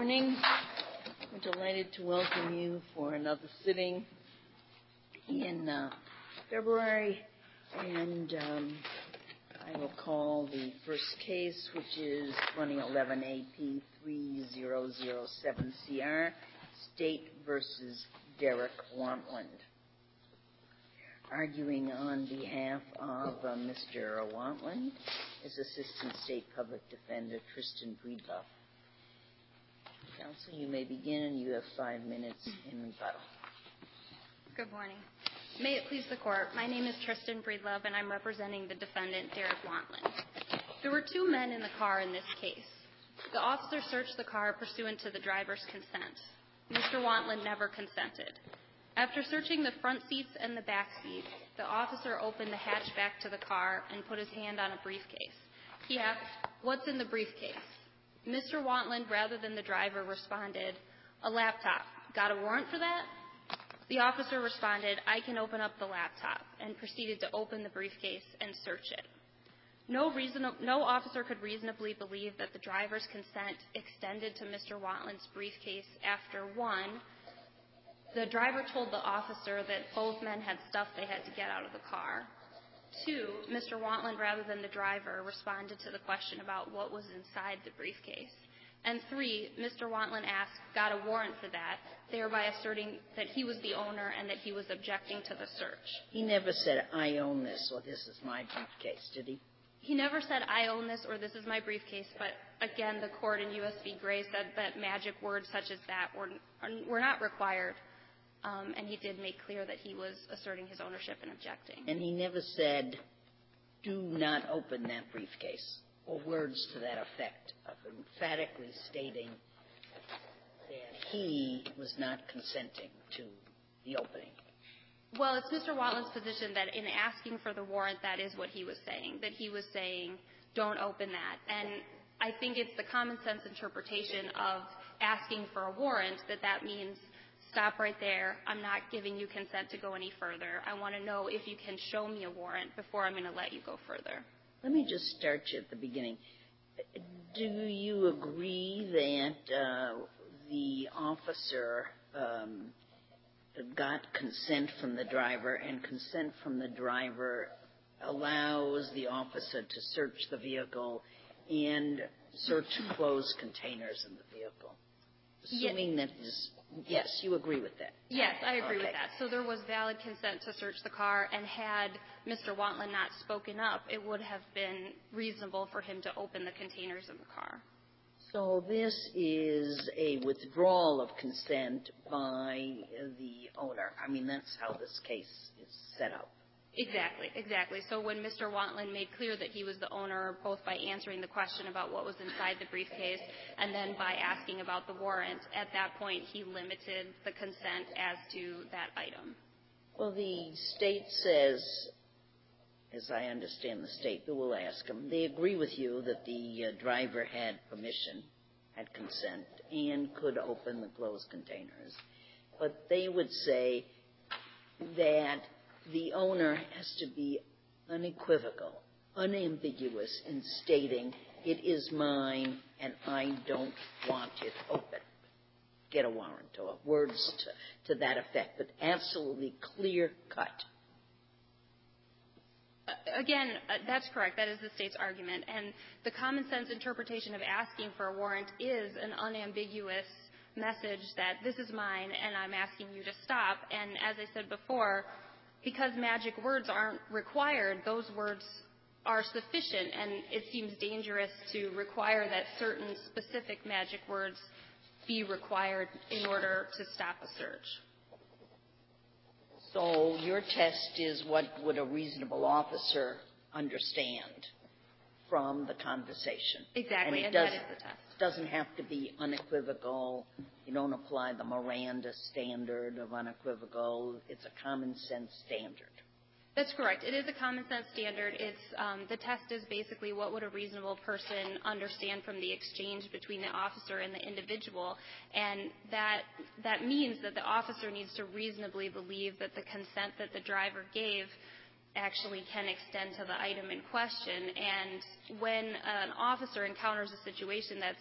morning. We're delighted to welcome you for another sitting in February, and I will call the first case, which is 2011 AP 3007CR, State versus Derek Wantland. Arguing on behalf of Mr. Wantland is Assistant State Public Defender Tristan Breedlove. Counsel, you may begin, and you have 5 minutes in rebuttal. Good morning. May it please the Court, my name is Tristan Breedlove, and I'm representing the defendant, Derek Wantland. There were 2 men in the car in this case. The officer searched the car pursuant to the driver's consent. Mr. Wantland never consented. After searching the front seats and the back seats, the officer opened the hatchback to the car and put his hand on a briefcase. He asked, "What's in the briefcase?" Mr. Wantland, rather than the driver, responded, "A laptop. Got a warrant for that?" The officer responded, "I can open up the laptop," and proceeded to open the briefcase and search it. No officer could reasonably believe that the driver's consent extended to Mr. Wantland's briefcase after, 1, the driver told the officer that both men had stuff they had to get out of the car. 2, Mr. Wantland, rather than the driver, responded to the question about what was inside the briefcase. And 3, Mr. Wantland asked, "Got a warrant for that?" thereby asserting that he was the owner and that he was objecting to the search. He never said, "I own this," or "This is my briefcase," did he? He never said, "I own this," or "This is my briefcase," but again, the court in U.S. v. Gray said that magic words such as that were not required. And he did make clear that he was asserting his ownership and objecting. And he never said, "Do not open that briefcase," or words to that effect, of emphatically stating that he was not consenting to the opening. Well, it's Mr. Wantland's position that in asking for the warrant, that is what he was saying, that he was saying, "Don't open that." And I think it's the common sense interpretation of asking for a warrant that means, stop right there. I'm not giving you consent to go any further. I want to know if you can show me a warrant before I'm going to let you go further. Let me just start you at the beginning. Do you agree that the officer got consent from the driver, and consent from the driver allows the officer to search the vehicle and search closed containers in the vehicle? Assuming that this... Yes, you agree with that? Yes, I agree with that. So there was valid consent to search the car, and had Mr. Wantland not spoken up, it would have been reasonable for him to open the containers in the car. So this is a withdrawal of consent by the owner. I mean, that's how this case is set up. Exactly. So when Mr. Wantland made clear that he was the owner, both by answering the question about what was inside the briefcase and then by asking about the warrant, at that point he limited the consent as to that item. Well, the state says, as I understand the state, but we'll ask them, they agree with you that the driver had permission, had consent, and could open the closed containers. But they would say that the owner has to be unequivocal, unambiguous in stating, "It is mine and I don't want it open." Get a warrant, or words to that effect, but absolutely clear cut. Again, that's correct. That is the state's argument. And the common sense interpretation of asking for a warrant is an unambiguous message that this is mine and I'm asking you to stop. And as I said before, because magic words aren't required, those words are sufficient, and it seems dangerous to require that certain specific magic words be required in order to stop a search. So your test is, what would a reasonable officer understand from the conversation? Exactly, and that is the test. It doesn't have to be unequivocal. You don't apply the Miranda standard of unequivocal. It's a common sense standard. That's correct. It is a common sense standard. It's the test is basically what would a reasonable person understand from the exchange between the officer and the individual, and that means that the officer needs to reasonably believe that the consent that the driver gave actually can extend to the item in question. And when an officer encounters a situation that's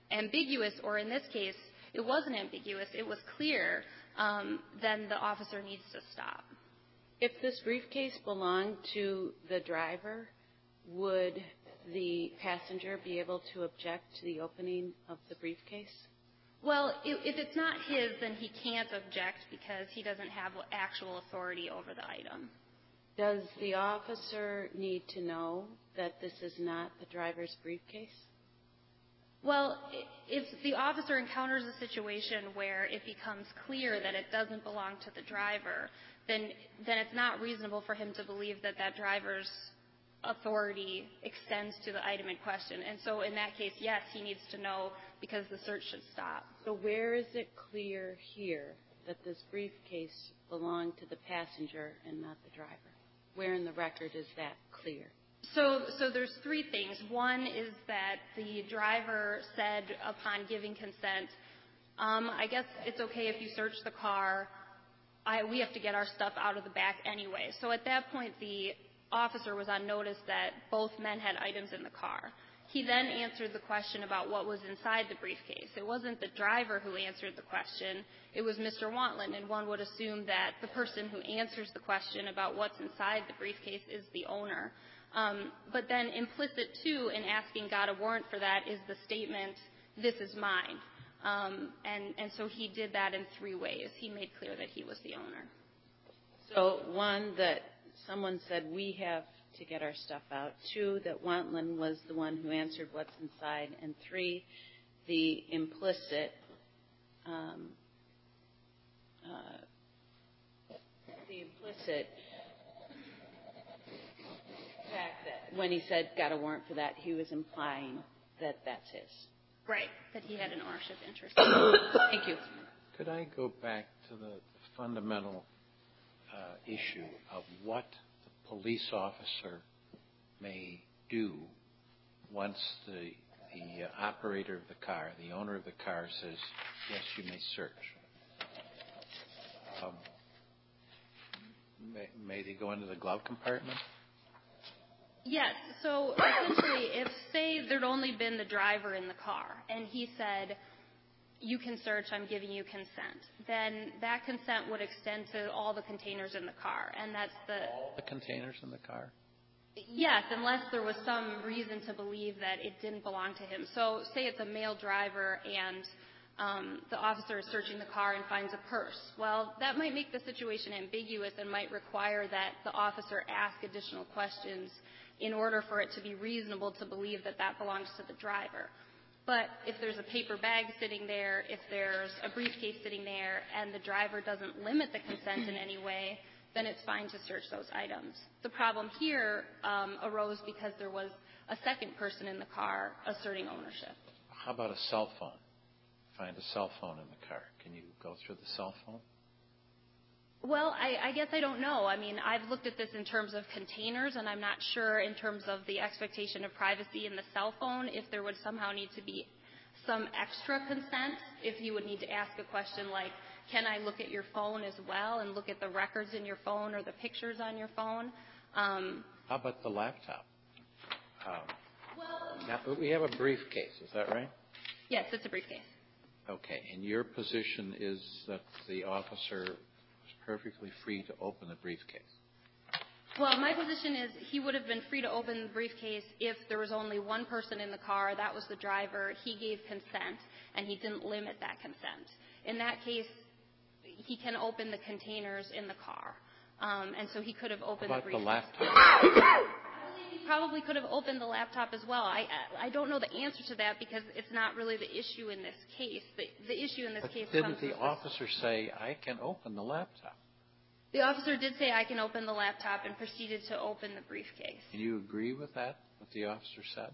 ambiguous, or in this case, it wasn't ambiguous, it was clear, then the officer needs to stop. If this briefcase belonged to the driver, would the passenger be able to object to the opening of the briefcase? Well, if it's not his, then he can't object because he doesn't have actual authority over the item. Does the officer need to know that this is not the driver's briefcase? Well, if the officer encounters a situation where it becomes clear that it doesn't belong to the driver, then it's not reasonable for him to believe that that driver's authority extends to the item in question. And so in that case, yes, he needs to know because the search should stop. So where is it clear here that this briefcase belonged to the passenger and not the driver? Where in the record is that clear? So there's three things. One is that the driver said upon giving consent, I guess it's okay if you search the car. We have to get our stuff out of the back anyway. So at that point, the officer was on notice that both men had items in the car. He then answered the question about what was inside the briefcase. It wasn't the driver who answered the question. It was Mr. Wantland, and one would assume that the person who answers the question about what's inside the briefcase is the owner. But then implicit, too, in asking got a warrant for that is the statement, this is mine. And so he did that in three ways. He made clear that he was the owner. So, one, that someone said we have to get our stuff out. Two, that Wantland was the one who answered what's inside. And three, the implicit fact that when he said got a warrant for that, he was implying that that's his. Right, that he had an ownership interest. Thank you. Could I go back to the fundamental issue of what the police officer may do once the operator of the car, the owner of the car, says, yes, you may search? May they go into the glove compartment? Yes. So essentially, if, say, there'd only been the driver in the car, and he said, you can search, I'm giving you consent, then that consent would extend to all the containers in the car. And that's all the containers in the car? Yes, unless there was some reason to believe that it didn't belong to him. So say it's a male driver and the officer is searching the car and finds a purse. Well, that might make the situation ambiguous and might require that the officer ask additional questions in order for it to be reasonable to believe that that belongs to the driver. But if there's a paper bag sitting there, if there's a briefcase sitting there, and the driver doesn't limit the consent in any way, then it's fine to search those items. The problem here arose because there was a second person in the car asserting ownership. How about a cell phone? Find a cell phone in the car. Can you go through the cell phone? Well, I guess I don't know. I mean, I've looked at this in terms of containers, and I'm not sure in terms of the expectation of privacy in the cell phone if there would somehow need to be some extra consent, if you would need to ask a question like, can I look at your phone as well and look at the records in your phone or the pictures on your phone? How about the laptop? Now, we have a briefcase, is that right? Yes, it's a briefcase. Okay, and your position is that the officer was perfectly free to open the briefcase? Well, my position is he would have been free to open the briefcase if there was only one person in the car, that was the driver, he gave consent, and he didn't limit that consent. In that case, he can open the containers in the car. And so he could have opened the briefcase. How about the laptop? He probably could have opened the laptop as well. I don't know the answer to that because it's not really the issue in this case. The issue in this case comes Didn't the officer say, I can open the laptop? The officer did say, I can open the laptop, and proceeded to open the briefcase. Do you agree with that, what the officer said?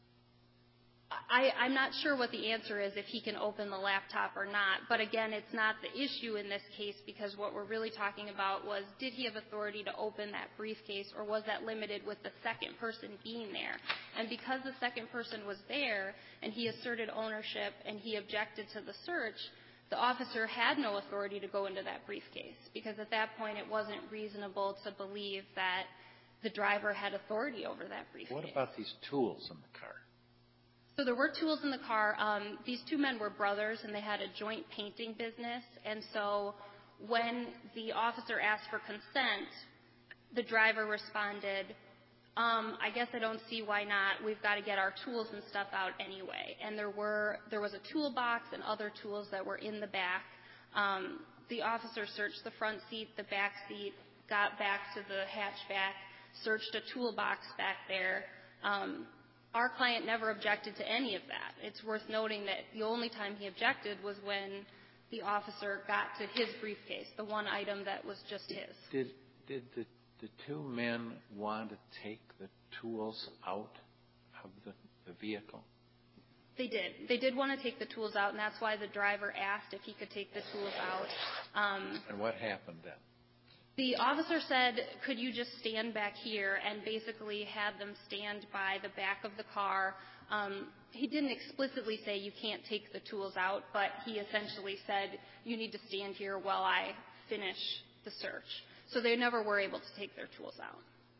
I'm not sure what the answer is, if he can open the laptop or not. But again, it's not the issue in this case, because what we're really talking about was, did he have authority to open that briefcase, or was that limited with the second person being there? And because the second person was there, and he asserted ownership, and he objected to the search, the officer had no authority to go into that briefcase, because at that point it wasn't reasonable to believe that the driver had authority over that briefcase. What about these tools in the car? So there were tools in the car. These two men were brothers, and they had a joint painting business. And so when the officer asked for consent, the driver responded, I guess I don't see why not. We've got to get our tools and stuff out anyway. And there was a toolbox and other tools that were in the back. The officer searched the front seat, the back seat, got back to the hatchback, searched a toolbox back there. Our client never objected to any of that. It's worth noting that the only time he objected was when the officer got to his briefcase, the one item that was just his. Did the two men want to take the tools out of the vehicle? They did. They did want to take the tools out, and that's why the driver asked if he could take the tools out. And what happened then? The officer said, could you just stand back here, and basically had them stand by the back of the car. He didn't explicitly say you can't take the tools out, but he essentially said you need to stand here while I finish the search. So they never were able to take their tools out.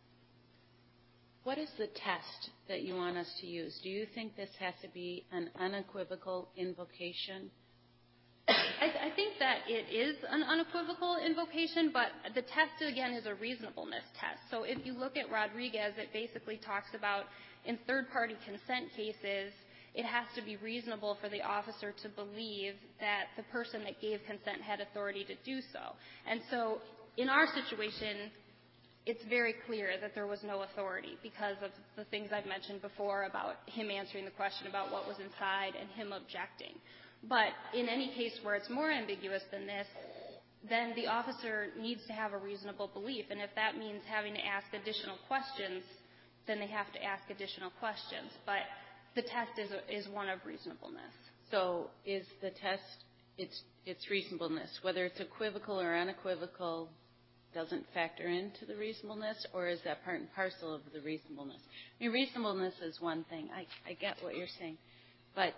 What is the test that you want us to use? Do you think this has to be an unequivocal invocation? I think that it is an unequivocal invocation, but the test, again, is a reasonableness test. So if you look at Rodriguez, it basically talks about in third-party consent cases, it has to be reasonable for the officer to believe that the person that gave consent had authority to do so. And so in our situation, it's very clear that there was no authority because of the things I've mentioned before about him answering the question about what was inside and him objecting. But in any case where it's more ambiguous than this, then the officer needs to have a reasonable belief. And if that means having to ask additional questions, then they have to ask additional questions. But the test is one of reasonableness. So is the test, it's reasonableness, whether it's equivocal or unequivocal, doesn't factor into the reasonableness, or is that part and parcel of the reasonableness? I mean, reasonableness is one thing. I get what you're saying. But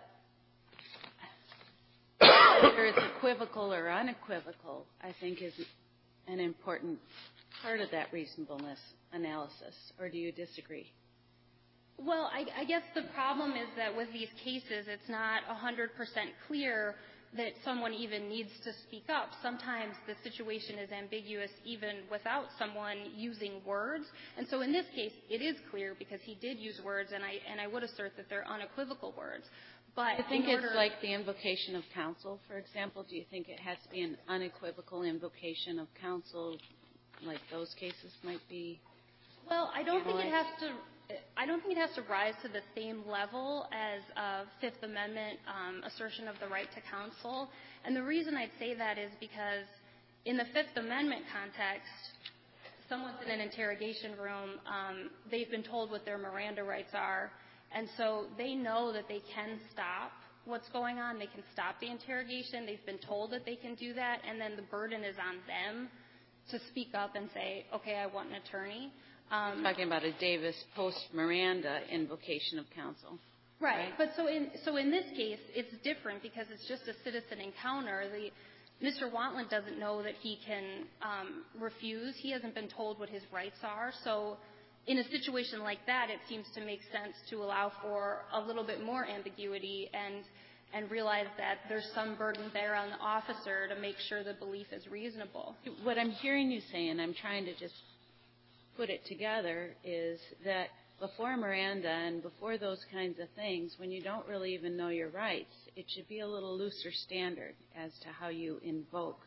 whether it's equivocal or unequivocal, I think is an important part of that reasonableness analysis. Or do you disagree? Well, I guess the problem is that with these cases, it's not 100% clear that someone even needs to speak up. Sometimes the situation is ambiguous even without someone using words. And so in this case, it is clear because he did use words, and I would assert that they're unequivocal words. But I think it's like the invocation of counsel, for example. Do you think it has to be an unequivocal invocation of counsel, like those cases might be? Well, I don't think it has to rise to the same level as a Fifth Amendment assertion of the right to counsel. And the reason I'd say that is because in the Fifth Amendment context, someone's in an interrogation room, they've been told what their Miranda rights are, and so they know that they can stop what's going on. They can stop the interrogation. They've been told that they can do that, and then the burden is on them to speak up and say, okay, I want an attorney. You're talking about a Davis post-Miranda invocation of counsel. Right. But so in this case, it's different because it's just a citizen encounter. Mr. Wantland doesn't know that he can refuse. He hasn't been told what his rights are. So in a situation like that, it seems to make sense to allow for a little bit more ambiguity and realize that there's some burden there on the officer to make sure the belief is reasonable. What I'm hearing you say, and I'm trying to just put it together, is that before Miranda and before those kinds of things, when you don't really even know your rights, it should be a little looser standard as to how you invoke.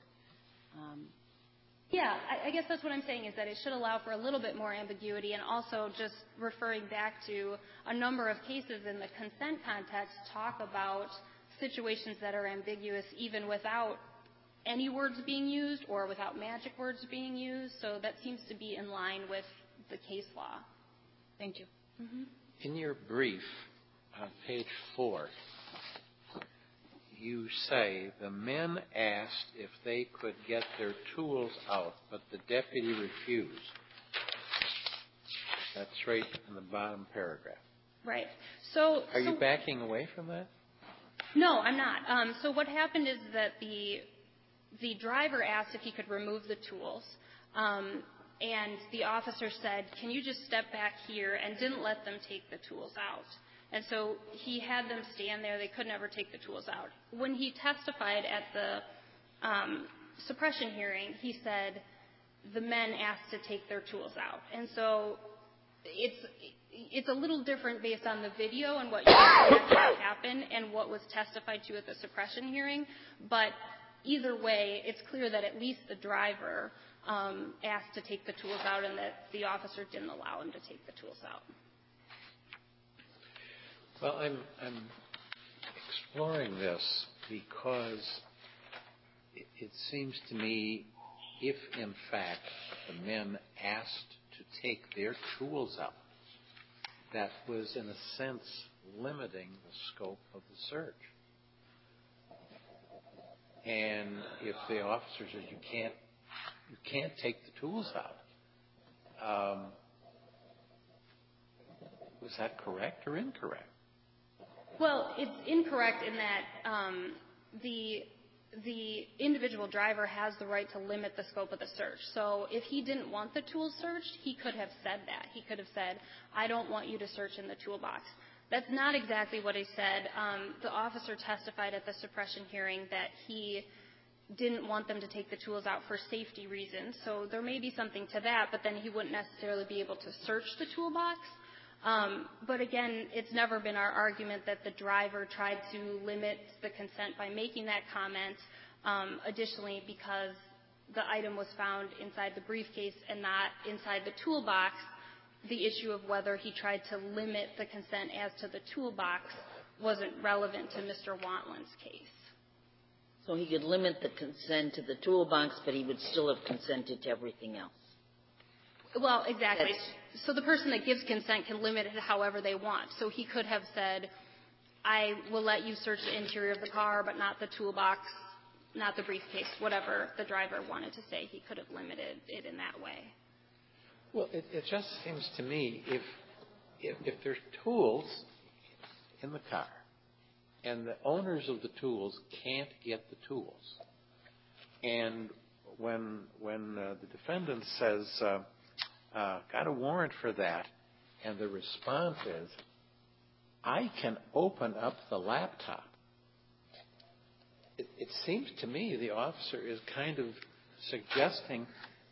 Yeah, I guess that's what I'm saying, is that it should allow for a little bit more ambiguity, and also just referring back to a number of cases in the consent context talk about situations that are ambiguous even without any words being used or without magic words being used. So that seems to be in line with the case law. Thank you. Mm-hmm. In your brief on page 4, you say the men asked if they could get their tools out, but the deputy refused. That's right in the bottom paragraph. Right. So are you backing away from that? No, I'm not. So what happened is that the driver asked if he could remove the tools, and the officer said, can you just step back here, and didn't let them take the tools out. And so he had them stand there. They could never take the tools out. When he testified at the suppression hearing, he said the men asked to take their tools out. And so it's a little different based on the video and what you actually happened and what was testified to at the suppression hearing. But either way, it's clear that at least the driver asked to take the tools out and that the officer didn't allow him to take the tools out. Well, I'm exploring this because it seems to me if, in fact, the men asked to take their tools out, that was, in a sense, limiting the scope of the search. And if the officer says you can't take the tools out, was that correct or incorrect? Well, it's incorrect in that the individual driver has the right to limit the scope of the search. So if he didn't want the tools searched, he could have said that. He could have said, I don't want you to search in the toolbox. That's not exactly what he said. The officer testified at the suppression hearing that he didn't want them to take the tools out for safety reasons. So there may be something to that, but then he wouldn't necessarily be able to search the toolbox. But again, it's never been our argument that the driver tried to limit the consent by making that comment. Additionally, because the item was found inside the briefcase and not inside the toolbox, the issue of whether he tried to limit the consent as to the toolbox wasn't relevant to Mr. Wantland's case. So he could limit the consent to the toolbox, but he would still have consented to everything else. Well, exactly. So the person that gives consent can limit it however they want. So he could have said, I will let you search the interior of the car, but not the toolbox, not the briefcase, whatever the driver wanted to say. He could have limited it in that way. Well, it just seems to me if there's tools in the car and the owners of the tools can't get the tools, and when the defendant says, got a warrant for that, and the response is, I can open up the laptop, it seems to me the officer is kind of suggesting,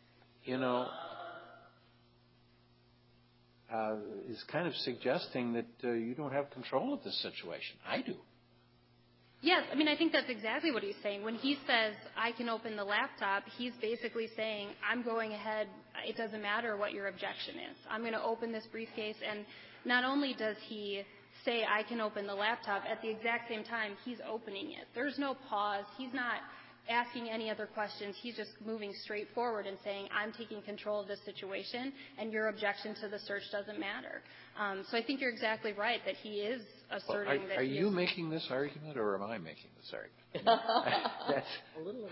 that you don't have control of this situation. I do. Yes, I mean, I think that's exactly what he's saying. When he says, I can open the laptop, he's basically saying, I'm going ahead, it doesn't matter what your objection is. I'm going to open this briefcase, and not only does he say, I can open the laptop, at the exact same time, he's opening it. There's no pause. He's not asking any other questions. He's just moving straight forward and saying, I'm taking control of this situation, and your objection to the search doesn't matter. So I think you're exactly right that he is asserting that. Are you making this argument, or am I making this argument? A little.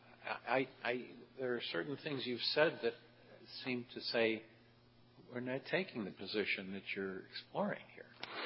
There are certain things you've said that seem to say we're not taking the position that you're exploring here.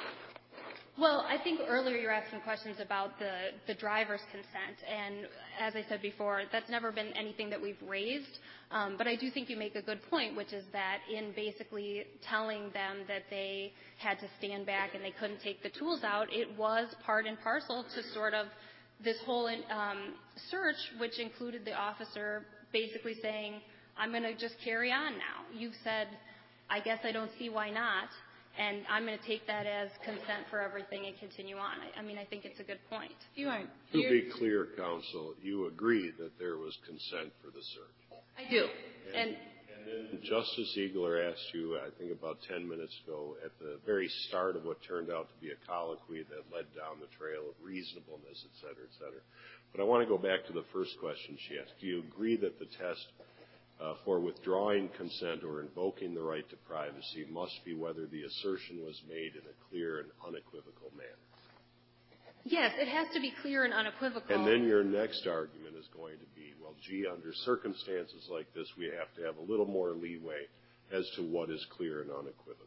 Well, I think earlier you were asking questions about the driver's consent, and as I said before, that's never been anything that we've raised, but I do think you make a good point, which is that in basically telling them that they had to stand back and they couldn't take the tools out, it was part and parcel to sort of this whole search, which included the officer basically saying, I'm going to just carry on now. You've said, I guess I don't see why not. And I'm going to take that as consent for everything and continue on. I mean, I think it's a good point. To be clear, counsel, you agree that there was consent for the search? I do. And then Justice Eagler asked you, I think about 10 minutes ago, at the very start of what turned out to be a colloquy that led down the trail of reasonableness, et cetera, et cetera. But I want to go back to the first question she asked. Do you agree that the test for withdrawing consent or invoking the right to privacy must be whether the assertion was made in a clear and unequivocal manner? Yes, it has to be clear and unequivocal. And then your next argument is going to be, well, gee, under circumstances like this, we have to have a little more leeway as to what is clear and unequivocal.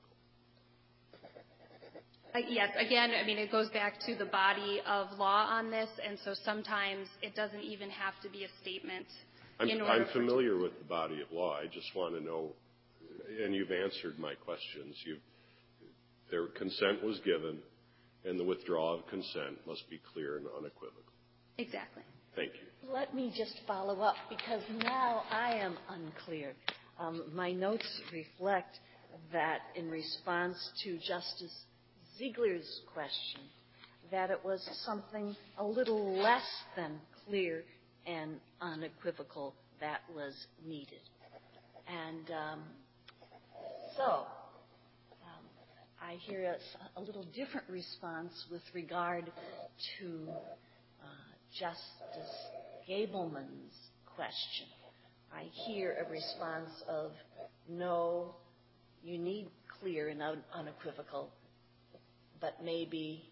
Yes, again, I mean, it goes back to the body of law on this, and so sometimes it doesn't even have to be a statement. I'm familiar with the body of law. I just want to know, and you've answered my questions. Their consent was given. and the withdrawal of consent must be clear and unequivocal. Exactly. Thank you. Let me just follow up, because now I am unclear. My notes reflect that in response to Justice Ziegler's question, that it was something a little less than clear and unequivocal that was needed. And so I hear a little different response with regard to Justice Gableman's question. I hear a response of, no, you need clear and unequivocal, but maybe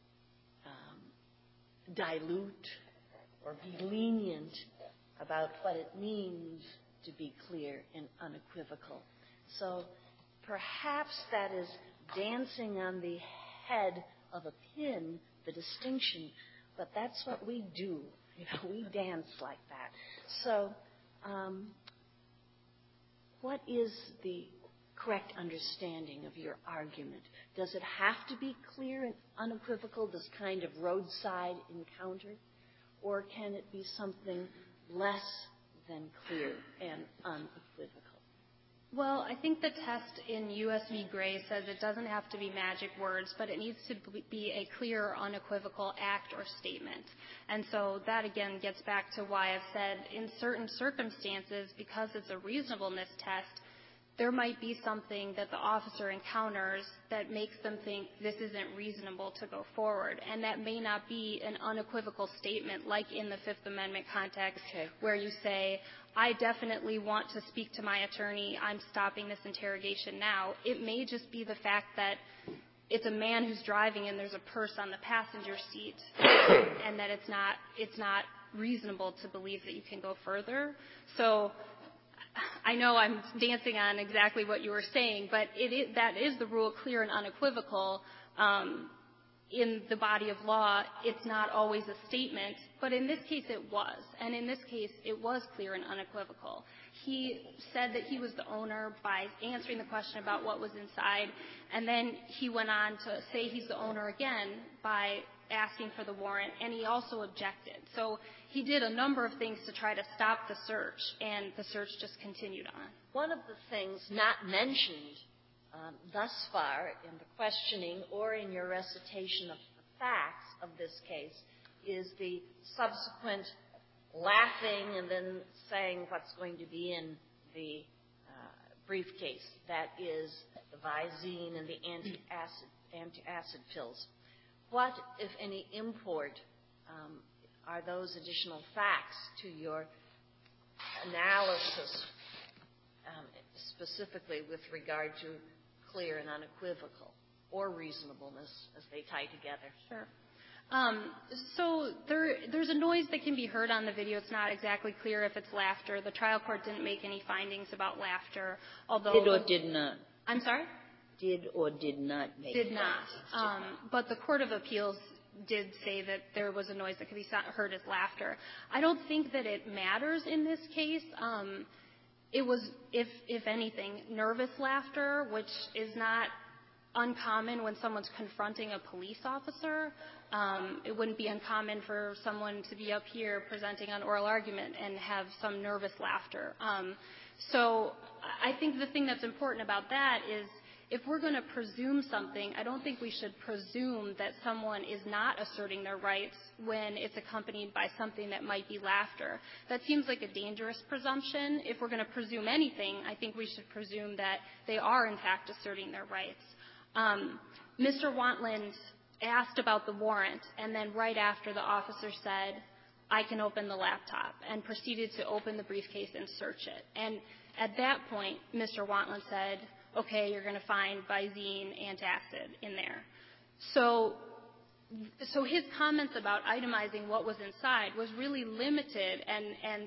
dilute or be lenient about what it means to be clear and unequivocal. So perhaps that is dancing on the head of a pin, the distinction, but that's what we do. You know, we dance like that. So what is the correct understanding of your argument? Does it have to be clear and unequivocal, this kind of roadside encounter? Or can it be something less than clear and unequivocal? Well, I think the test in U.S. v. Gray says it doesn't have to be magic words, but it needs to be a clear, unequivocal act or statement. And so that, again, gets back to why I've said in certain circumstances, because it's a reasonableness test, there might be something that the officer encounters that makes them think this isn't reasonable to go forward. And that may not be an unequivocal statement like in the Fifth Amendment context, where you say, I definitely want to speak to my attorney. I'm stopping this interrogation now. It may just be the fact that it's a man who's driving and there's a purse on the passenger seat and that it's not reasonable to believe that you can go further. So I know I'm dancing on exactly what you were saying, but that is the rule, clear and unequivocal. In the body of law, it's not always a statement, but in this case it was. And in this case, it was clear and unequivocal. He said that he was the owner by answering the question about what was inside, and then he went on to say he's the owner again by asking for the warrant, and he also objected. So he did a number of things to try to stop the search, and the search just continued on. One of the things not mentioned thus far in the questioning or in your recitation of the facts of this case is the subsequent laughing and then saying what's going to be in the briefcase. That is the Visine and the anti-acid pills. What, if any, import are those additional facts to your analysis, specifically with regard to clear and unequivocal, or reasonableness as they tie together? Sure. So there's a noise that can be heard on the video. It's not exactly clear if it's laughter. The trial court didn't make any findings about laughter, although... Did or did not? I'm sorry? Did or did not make Did not. But the Court of Appeals did say that there was a noise that could be heard as laughter. I don't think that it matters in this case. It was, if anything, nervous laughter, which is not uncommon when someone's confronting a police officer. It wouldn't be uncommon for someone to be up here presenting an oral argument and have some nervous laughter. So I think the thing that's important about that is if we're going to presume something, I don't think we should presume that someone is not asserting their rights when it's accompanied by something that might be laughter. That seems like a dangerous presumption. If we're going to presume anything, I think we should presume that they are, in fact, asserting their rights. Mr. Wantland asked about the warrant, and then right after the officer said, I can open the laptop, and proceeded to open the briefcase and search it. And at that point, Mr. Wantland said, okay, you're going to find Visine antacid in there. So his comments about itemizing what was inside was really limited and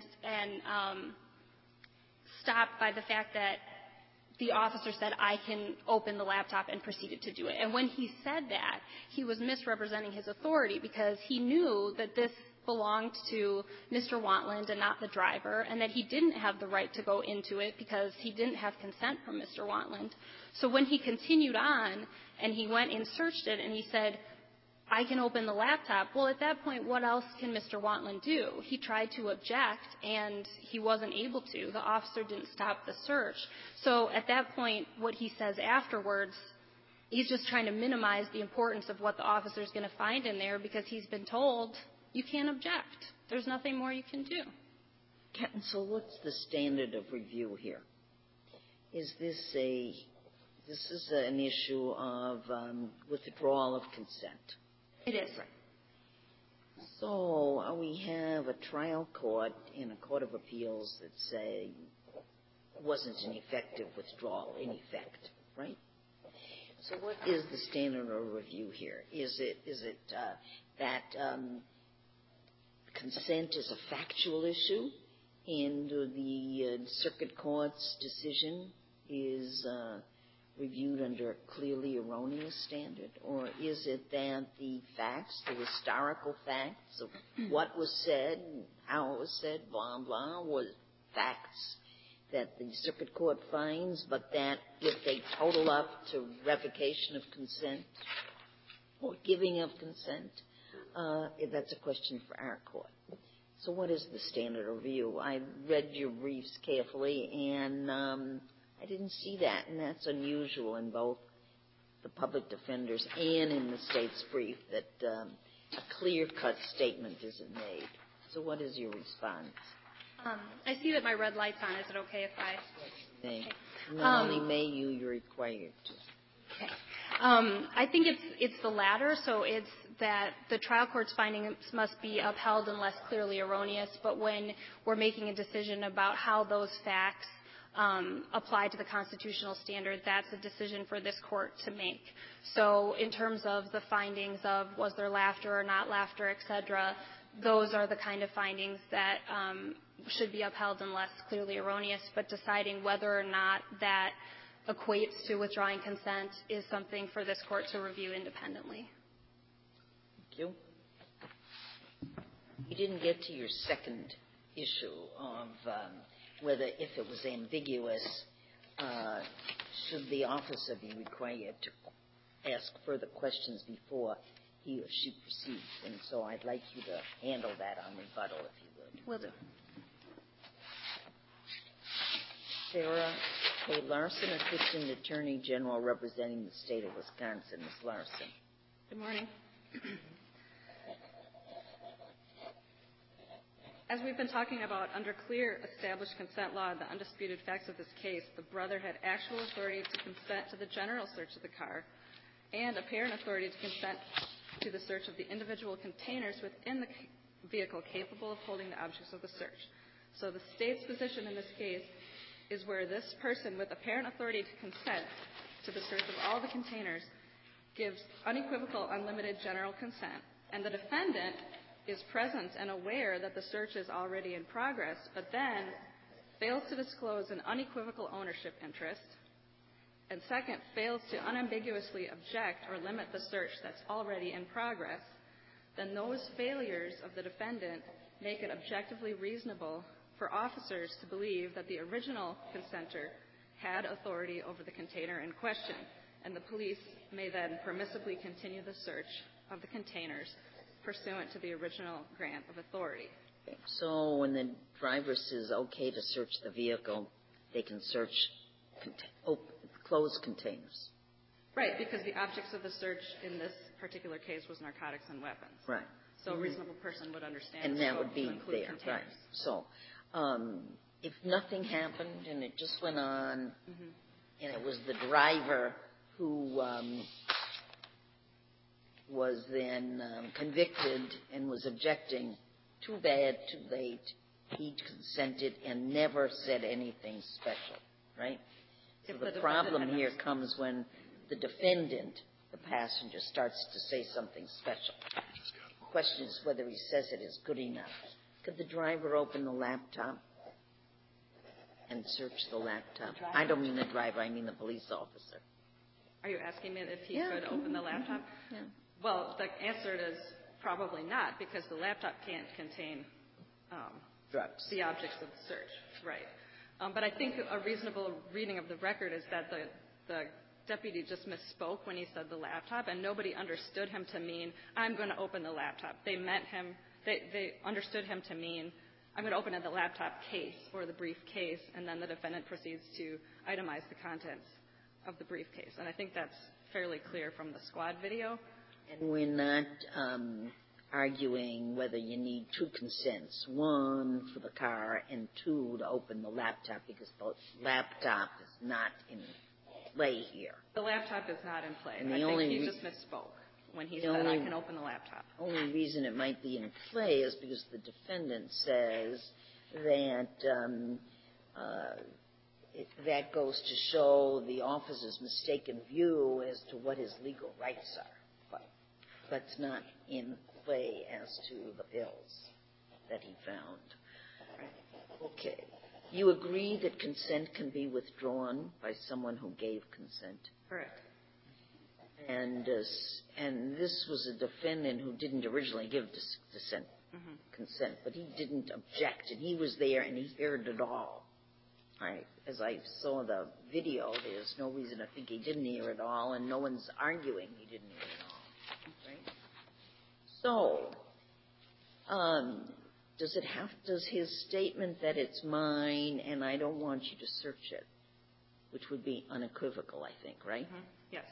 stopped by the fact that the officer said, I can open the laptop, and proceeded to do it. And when he said that, he was misrepresenting his authority because he knew that this belonged to Mr. Wantland and not the driver, and that he didn't have the right to go into it because he didn't have consent from Mr. Wantland. So when he continued on and he went and searched it and he said, I can open the laptop. Well, at that point, what else can Mr. Wantland do? He tried to object, and he wasn't able to. The officer didn't stop the search. So at that point, what he says afterwards, he's just trying to minimize the importance of what the officer's going to find in there because he's been told, you can't object. There's nothing more you can do. Counsel, what's the standard of review here? Is this an issue of withdrawal of consent? It is. So we have a trial court and a court of appeals that say it wasn't an effective withdrawal in effect, right? So what is the standard of review here? Is it that consent is a factual issue and the circuit court's decision is reviewed under a clearly erroneous standard? Or is it that the facts, the historical facts of what was said, how it was said, blah, blah, was facts that the circuit court finds, but that if they total up to revocation of consent or giving of consent, that's a question for our court. So what is the standard of review? I read your briefs carefully, and I didn't see that, and that's unusual in both the public defenders and in the state's brief that a clear-cut statement isn't made. So what is your response? I see that my red light's on. Is it okay if I? May. Not only may you, you're required to. Okay. I think it's the latter. So it's that the trial court's findings must be upheld unless clearly erroneous. But when we're making a decision about how those facts apply to the constitutional standard, that's a decision for this court to make. So in terms of the findings of was there laughter or not laughter, et cetera, those are the kind of findings that should be upheld unless clearly erroneous, but deciding whether or not that equates to withdrawing consent is something for this court to review independently. Thank you. You didn't get to your second issue of whether, if it was ambiguous, should the officer be required to ask further questions before he or she proceeds. And so I'd like you to handle that on rebuttal, if you would. Will do. Sarah K. Larson, Assistant Attorney General representing the state of Wisconsin. Ms. Larson. Good morning. As we've been talking about, under clear established consent law, the undisputed facts of this case, the brother had actual authority to consent to the general search of the car and apparent authority to consent to the search of the individual containers within the vehicle capable of holding the objects of the search. So the state's position in this case is where this person with apparent authority to consent to the search of all the containers gives unequivocal, unlimited general consent, and the defendant is present and aware that the search is already in progress, but then fails to disclose an unequivocal ownership interest, and second, fails to unambiguously object or limit the search that's already in progress, then those failures of the defendant make it objectively reasonable for officers to believe that the original consenter had authority over the container in question, and the police may then permissibly continue the search of the containers pursuant to the original grant of authority. So when the driver says okay to search the vehicle, they can search closed containers. Right, because the objects of the search in this particular case was narcotics and weapons. Right. So a reasonable person would understand. And that would be there, containers. right. So if nothing happened and it just went on, and it was the driver who was then convicted and was objecting, too bad, too late, he consented and never said anything special, right? So the problem here comes when the defendant, the passenger, starts to say something special. The question is whether he says it is good enough. Could the driver open the laptop and search the laptop? I don't mean the driver, I mean the police officer. Are you asking me if he could open the laptop? Yeah. Well, the answer is probably not, because the laptop can't contain drugs, the objects of the search. Right. But I think a reasonable reading of the record is that the deputy just misspoke when he said the laptop, and nobody understood him to mean, I'm going to open the laptop. They understood him to mean, I'm going to open the laptop case or the briefcase, and then the defendant proceeds to itemize the contents of the briefcase. And I think that's fairly clear from the squad video. And we're not arguing whether you need two consents, one for the car and two to open the laptop, because the laptop is not in play here. The laptop is not in play. And I think he just misspoke when he said, I can open the laptop. The only reason it might be in play is because the defendant says that that goes to show the officer's mistaken view as to what his legal rights are. But that's not in play as to the pills that he found. Okay. You agree that consent can be withdrawn by someone who gave consent? Correct. And this was a defendant who didn't originally give consent, but he didn't object, and he was there and he heard it all. Right. As I saw the video, there's no reason to think he didn't hear it all, and no one's arguing he didn't hear it all. Right? So, does his statement that it's mine and I don't want you to search it, which would be unequivocal, I think, right? Mm-hmm. Yes.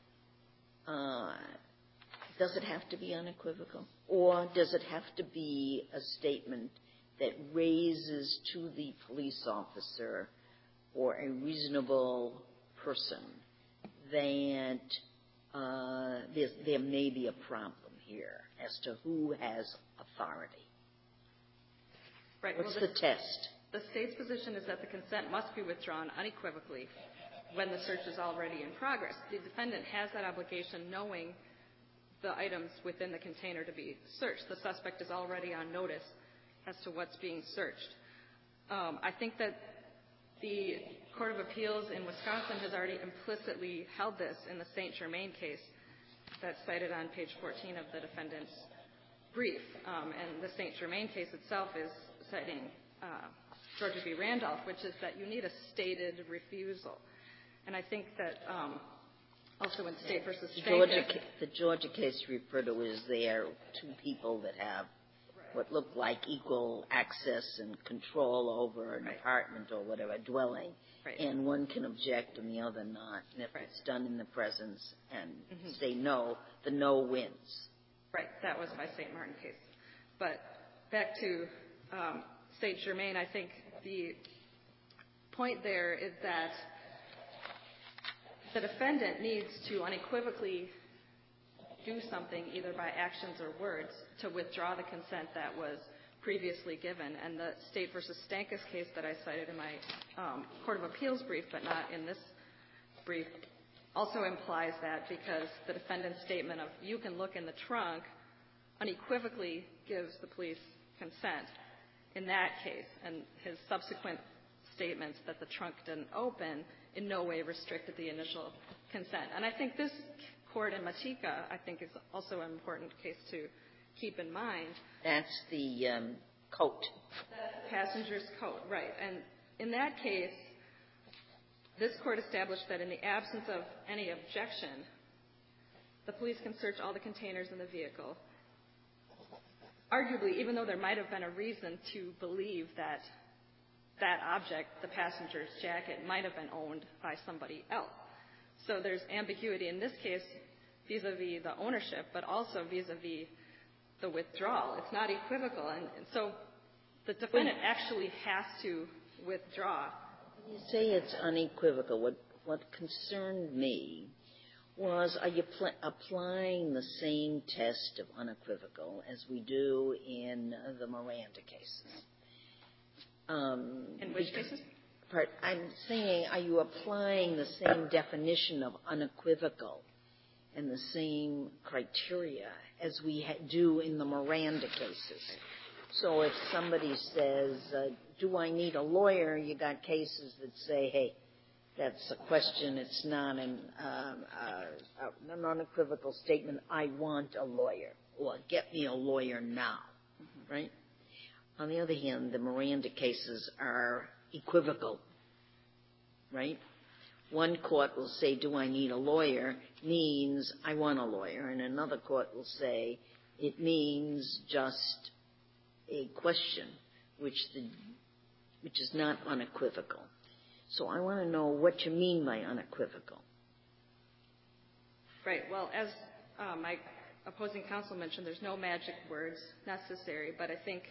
Does it have to be unequivocal? Or does it have to be a statement that raises to the police officer or a reasonable person that there may be a problem here as to who has authority? Right. What's the test? The state's position is that the consent must be withdrawn unequivocally when the search is already in progress. The defendant has that obligation knowing the items within the container to be searched. The suspect is already on notice as to what's being searched. I think that the Court of Appeals in Wisconsin has already implicitly held this in the St. Germain case that's cited on page 14 of the defendant's brief. And the St. Germain case itself is citing Georgia v. Randolph, which is that you need a stated refusal. And I think that also in State v. Stankus. The Georgia case referred to as there two people that have what look like equal access and control over an apartment or whatever, dwelling. Right. And one can object and the other not. And if it's done in the presence and say no, the no wins. Right. That was my St. Martin case. But back to St. Germain, I think the point there is that the defendant needs to unequivocally do something either by actions or words to withdraw the consent that was previously given. And the State v. Stankus case that I cited in my Court of Appeals brief, but not in this brief, also implies that because the defendant's statement of you can look in the trunk unequivocally gives the police consent in that case. And his subsequent statements that the trunk didn't open in no way restricted the initial consent. And I think this court in Matika, I think, is also an important case to keep in mind. That's the coat. The passenger's coat, right. And in that case, this court established that in the absence of any objection, the police can search all the containers in the vehicle. Arguably, even though there might have been a reason to believe that that object, the passenger's jacket, might have been owned by somebody else. So there's ambiguity in this case vis-a-vis the ownership, but also vis-a-vis the withdrawal. It's not equivocal. And so the defendant actually has to withdraw. You say it's unequivocal. What concerned me was, are you applying the same test of unequivocal as we do in the Miranda cases? In which cases? I'm saying, are you applying the same definition of unequivocal and the same criteria as we do in the Miranda cases? So if somebody says, do I need a lawyer, you got cases that say, hey, that's a question. It's not an unequivocal statement. I want a lawyer. Or get me a lawyer now. Right? On the other hand, the Miranda cases are equivocal. Right? one court will say, do I need a lawyer, means I want a lawyer. And another court will say it means just a question, which is not unequivocal. So I want to know what you mean by unequivocal. Right. Well, as my opposing counsel mentioned, there's no magic words necessary, but I think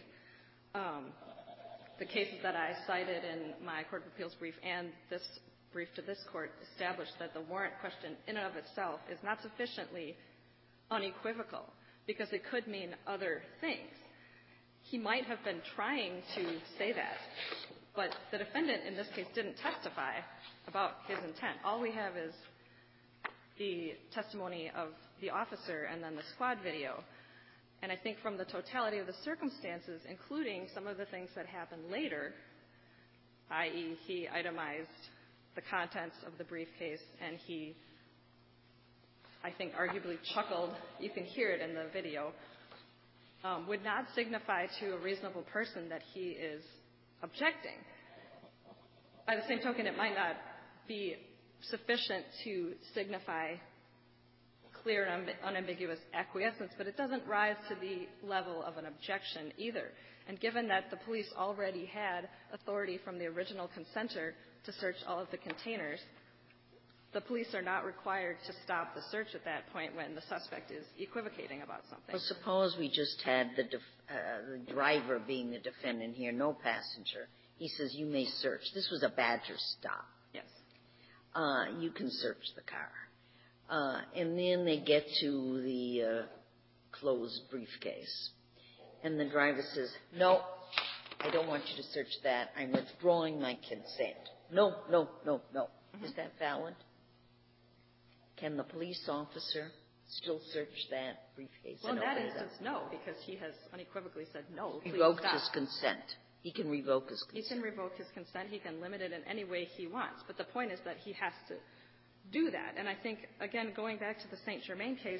the cases that I cited in my Court of Appeals brief and this brief to this court established that the warrant question in and of itself is not sufficiently unequivocal because it could mean other things. He might have been trying to say that, but the defendant in this case didn't testify about his intent. All we have is the testimony of the officer and then the squad video. And I think from the totality of the circumstances, including some of the things that happened later, i.e., he itemized the contents of the briefcase and he, I think, arguably chuckled, you can hear it in the video, would not signify to a reasonable person that he is objecting. By the same token, it might not be sufficient to signify clear and unambiguous acquiescence, but it doesn't rise to the level of an objection either. And given that the police already had authority from the original consenter to search all of the containers, the police are not required to stop the search at that point when the suspect is equivocating about something. Well, suppose we just had the driver being the defendant here, no passenger. He says, you may search. This was a Badger stop. Yes. You can search the car. And then they get to the closed briefcase. And the driver says, no, I don't want you to search that. I'm withdrawing my consent. No, no, no, no. Mm-hmm. Is that valid? Can the police officer still search that briefcase? Well, in that instance, no, because he has unequivocally said no. Revoked his consent. He can revoke his consent. He can revoke his consent. He can limit it in any way he wants. But the point is that he has to do that. And I think, again, going back to the St. Germain case,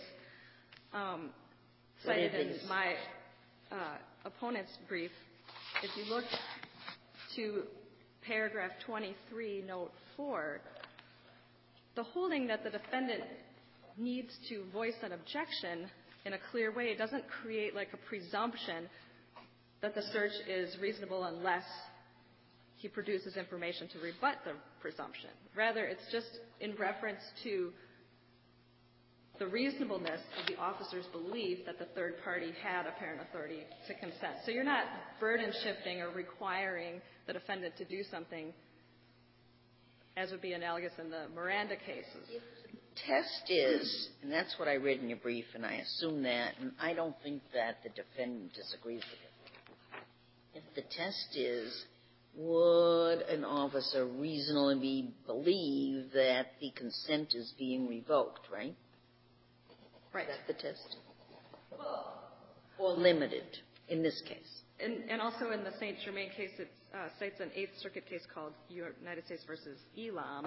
cited in my opponent's brief, if you look to paragraph 23, note 4, the holding that the defendant needs to voice an objection in a clear way doesn't create like a presumption that the search is reasonable unless he produces information to rebut the presumption. Rather, it's just in reference to the reasonableness of the officer's belief that the third party had apparent authority to consent. So you're not burden shifting or requiring the defendant to do something as would be analogous in the Miranda cases. If the test is, and that's what I read in your brief, and I assume that, and I don't think that the defendant disagrees with it. If the test is, would an officer reasonably believe that the consent is being revoked, right? Right. That's the test? Or limited in this case? And also in the St. Germain case, it cites an Eighth Circuit case called United States versus Elam.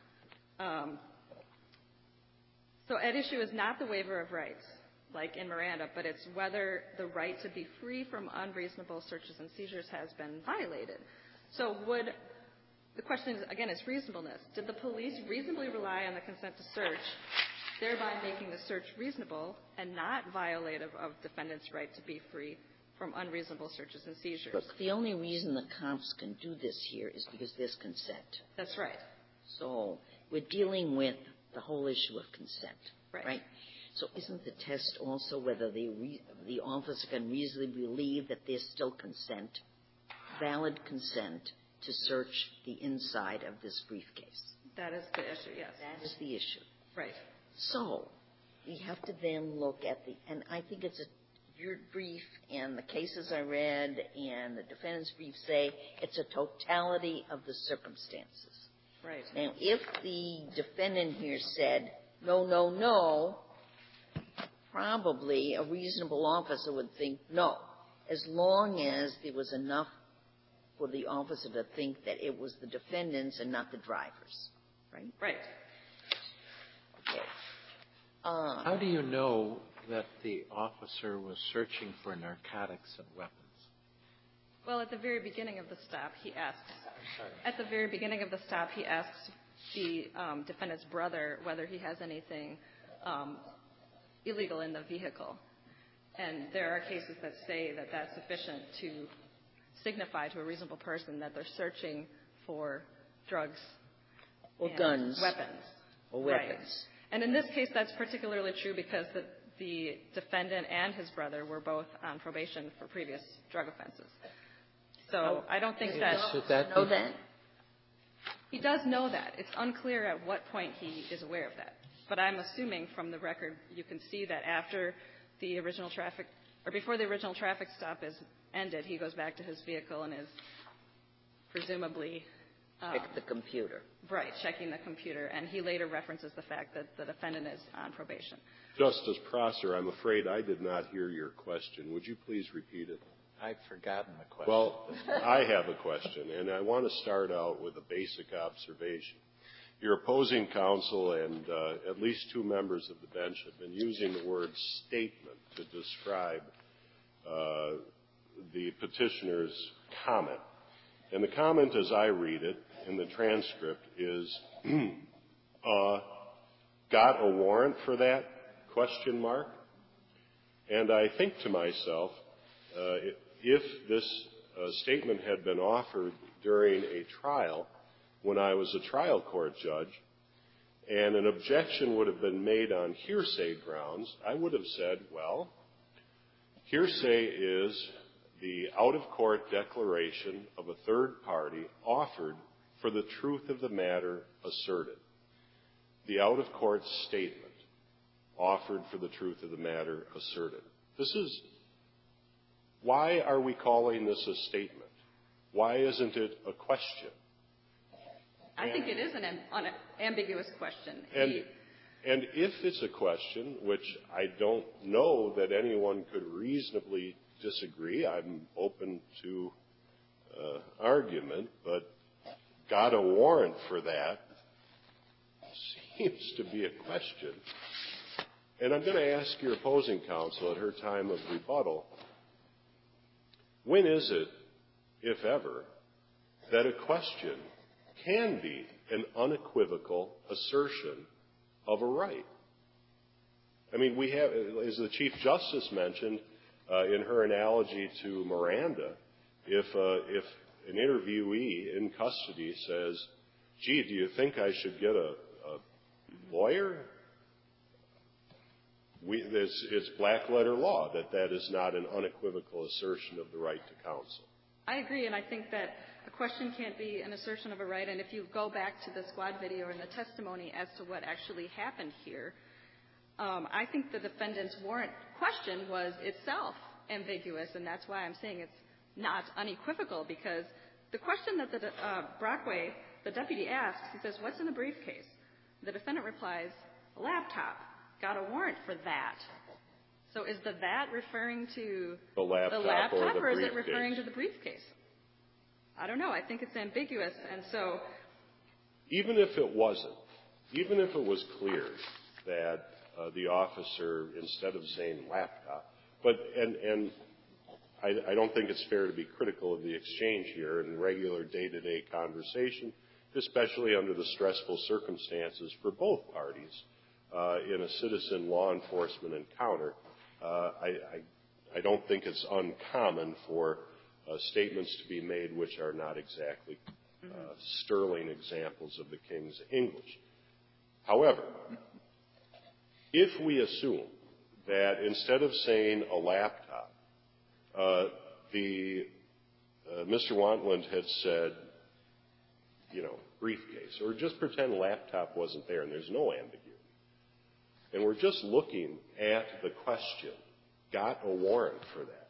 So at issue is not the waiver of rights, like in Miranda, but it's whether the right to be free from unreasonable searches and seizures has been violated. So the question is, again, is reasonableness. Did the police reasonably rely on the consent to search, thereby making the search reasonable and not violative of defendant's right to be free from unreasonable searches and seizures? Look, the only reason the cops can do this here is because there's consent. That's right. So we're dealing with the whole issue of consent, right? So isn't the test also whether the officer can reasonably believe that there's still consent, valid consent, to search the inside of this briefcase? That is the issue, yes. That is the issue. Right. So we have to then look at and I think it's your brief and the cases I read and the defendant's brief say it's a totality of the circumstances. Right. Now, if the defendant here said, no, no, no, probably a reasonable officer would think no, as long as there was enough for the officer to think that it was the defendants and not the drivers, right? Right. Okay. How do you know that the officer was searching for narcotics and weapons? Well, at the very beginning of the stop, he asks. Sorry. At the very beginning of the stop, he asks the defendant's brother whether he has anything illegal in the vehicle. And there are cases that say that that's sufficient to signify to a reasonable person that they're searching for drugs Or and guns. weapons. Or weapons. Right. And in this case, that's particularly true because the defendant and his brother were both on probation for previous drug offenses. So I don't think that... Should that Know be- that? He does know that. It's unclear at what point he is aware of that. But I'm assuming from the record you can see that after the original traffic, or before the original traffic stop is ended, he goes back to his vehicle and is presumably... Check the computer. Right, checking the computer. And he later references the fact that the defendant is on probation. Justice Prosser, I'm afraid I did not hear your question. Would you please repeat it? I've forgotten the question. Well, I have a question, and I want to start out with a basic observation. Your opposing counsel and at least two members of the bench have been using the word statement to describe the petitioner's comment. And the comment, as I read it in the transcript, is, got a warrant for that? ? And I think to myself, if this statement had been offered during a trial when I was a trial court judge, and an objection would have been made on hearsay grounds, I would have said, well, hearsay is the out-of-court declaration of a third party offered for the truth of the matter asserted. The out-of-court statement offered for the truth of the matter asserted. Why are we calling this a statement? Why isn't it a question? I think it is an ambiguous question. And if it's a question, which I don't know that anyone could reasonably disagree, I'm open to argument, but got a warrant for that seems to be a question. And I'm going to ask your opposing counsel at her time of rebuttal, when is it, if ever, that a question can be an unequivocal assertion of a right? I mean, we have, as the Chief Justice mentioned in her analogy to Miranda, if an interviewee in custody says, gee, do you think I should get a lawyer? It's black-letter law that is not an unequivocal assertion of the right to counsel. I agree, and I think that a question can't be an assertion of a right. And if you go back to the squad video and the testimony as to what actually happened here, I think the defendant's warrant question was itself ambiguous, and that's why I'm saying it's not unequivocal, because the question that Brockway, the deputy, asks, he says, what's in the briefcase? The defendant replies, a laptop. Got a warrant for that. So is the that referring to the laptop or is it referring to the briefcase? I don't know. I think it's ambiguous. And so even if it wasn't, even if it was clear that the officer, instead of saying laptop, and I don't think it's fair to be critical of the exchange here in regular day-to-day conversation, especially under the stressful circumstances for both parties in a citizen law enforcement encounter. I don't think it's uncommon for statements to be made which are not exactly sterling examples of the King's English. However, if we assume that instead of saying a laptop, Mr. Wantland had said, briefcase, or just pretend laptop wasn't there and there's no ambiguity, and we're just looking at the question, got a warrant for that.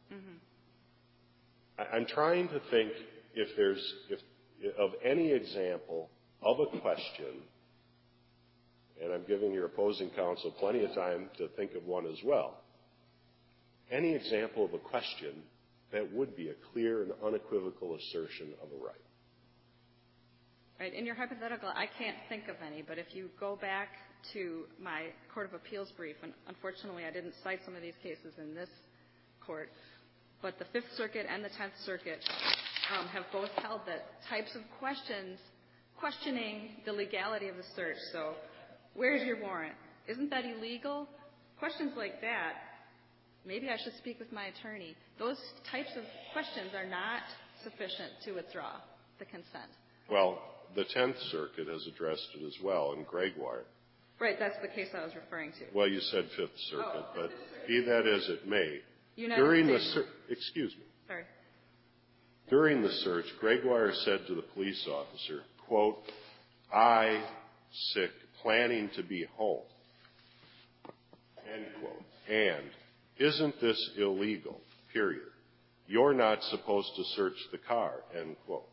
I'm trying to think if of any example of a question, and I'm giving your opposing counsel plenty of time to think of one as well, any example of a question that would be a clear and unequivocal assertion of a right. Right. In your hypothetical, I can't think of any, but if you go back to my Court of Appeals brief, and unfortunately I didn't cite some of these cases in this court, but the Fifth Circuit and the Tenth Circuit have both held that types of questions questioning the legality of the search. So, where's your warrant? Isn't that illegal? Questions like that, maybe I should speak with my attorney. Those types of questions are not sufficient to withdraw the consent. Well, the 10th Circuit has addressed it as well in Gregoire. Right, that's the case I was referring to. Well, you said 5th Circuit, but be that as it may, excuse me. Sorry. During the search, Gregoire said to the police officer, quote, "I, sick, planning to be home," end quote. And, "Isn't this illegal, period? You're not supposed to search the car," end quote.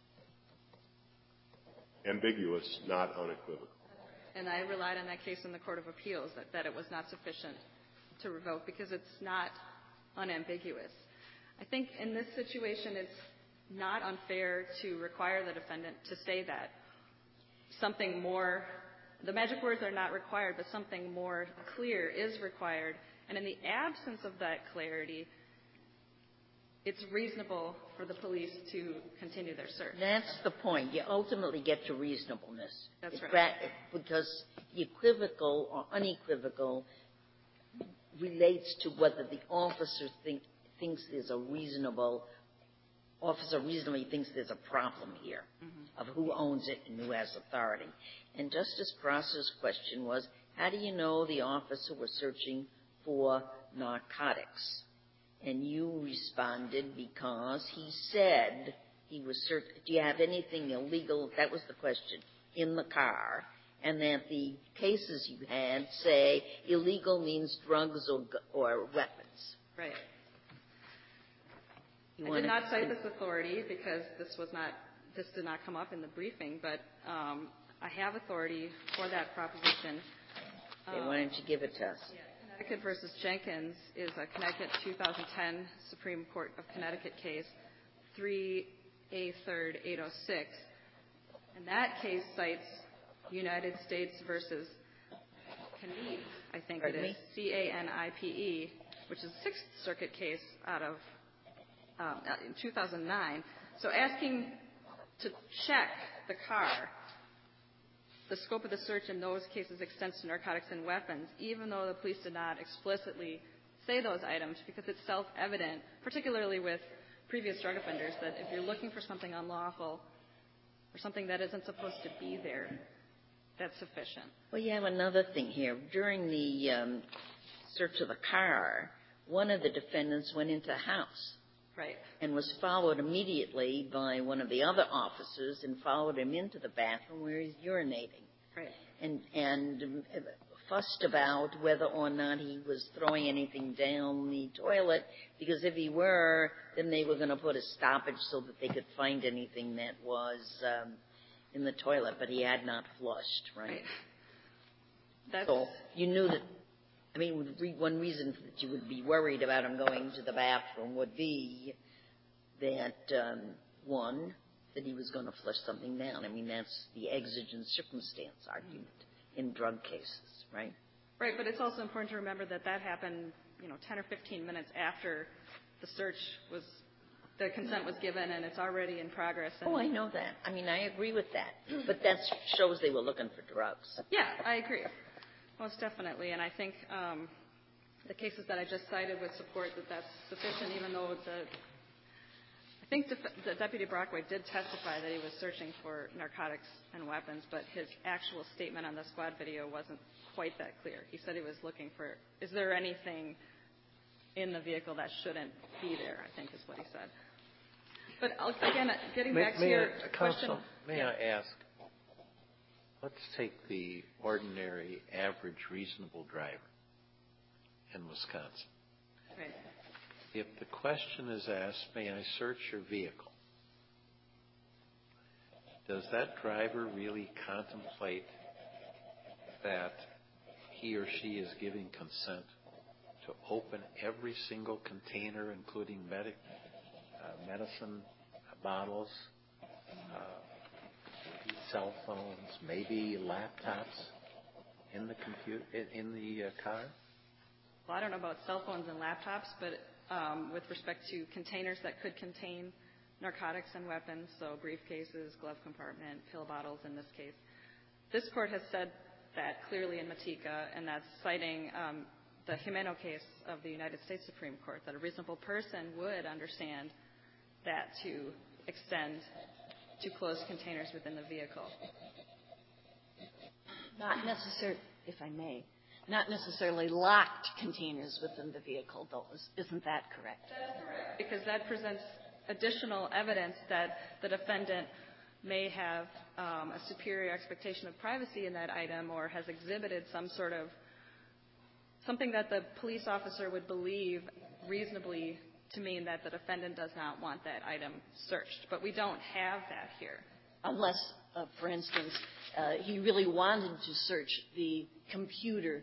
Ambiguous, not unequivocal. And I relied on that case in the Court of Appeals, that it was not sufficient to revoke because it's not unambiguous. I think in this situation it's not unfair to require the defendant to say that. Something more, the magic words are not required, but something more clear is required. And in the absence of that clarity, it's reasonable for the police to continue their search. That's the point. You ultimately get to reasonableness. That's right. Because the equivocal or unequivocal relates to whether the officer thinks there's a reasonably thinks there's a problem here of who owns it and who has authority. And Justice Prosser's question was, how do you know the officer was searching for narcotics? And you responded because he said he was searching. Do you have anything illegal? That was the question, in the car. And that the cases you had say illegal means drugs or weapons. Right. I did not cite this authority because this did not come up in the briefing, but I have authority for that proposition. Okay, why don't you give it to us? Yeah. Connecticut v. Jenkins is a Connecticut 2010 Supreme Court of Connecticut case, 3A3rd 806. And that case cites United States v. Canipe, I think it is, Canipe, which is a Sixth Circuit case out of in 2009. So asking to check the car, the scope of the search in those cases extends to narcotics and weapons, even though the police did not explicitly say those items, because it's self-evident, particularly with previous drug offenders, that if you're looking for something unlawful or something that isn't supposed to be there, that's sufficient. Well, you have another thing here. During the search of the car, one of the defendants went into the house. Right. And was followed immediately by one of the other officers and followed him into the bathroom where he's urinating. Right. And fussed about whether or not he was throwing anything down the toilet, because if he were, then they were going to put a stoppage so that they could find anything that was in the toilet, but he had not flushed, right? So you knew that. I mean, one reason that you would be worried about him going to the bathroom would be that, one, that he was going to flush something down. I mean, that's the exigent circumstance argument in drug cases, right? Right, but it's also important to remember that happened, 10 or 15 minutes after the search was, the consent was given, and it's already in progress. Oh, I know that. I mean, I agree with that. But that shows they were looking for drugs. Yeah, I agree. Most definitely, and I think the cases that I just cited would support that that's sufficient, even though I think the Deputy Brockway did testify that he was searching for narcotics and weapons, but his actual statement on the squad video wasn't quite that clear. He said he was looking for, is there anything in the vehicle that shouldn't be there, I think is what he said. But again, getting back to your question. Counsel, may I ask, let's take the ordinary, average, reasonable driver in Wisconsin. Right. If the question is asked, may I search your vehicle, does that driver really contemplate that he or she is giving consent to open every single container, including medicine bottles, cell phones, maybe laptops in the car? Well, I don't know about cell phones and laptops, but with respect to containers that could contain narcotics and weapons, so briefcases, glove compartment, pill bottles in this case. This court has said that clearly in Matika, and that's citing the Jimeno case of the United States Supreme Court, that a reasonable person would understand that to extend to closed containers within the vehicle. Not necessarily, if I may, not necessarily locked containers within the vehicle, though. Isn't that correct? That's correct. Because that presents additional evidence that the defendant may have a superior expectation of privacy in that item or has exhibited some sort of something that the police officer would believe reasonably to mean that the defendant does not want that item searched. But we don't have that here. Unless, for instance, he really wanted to search the computer,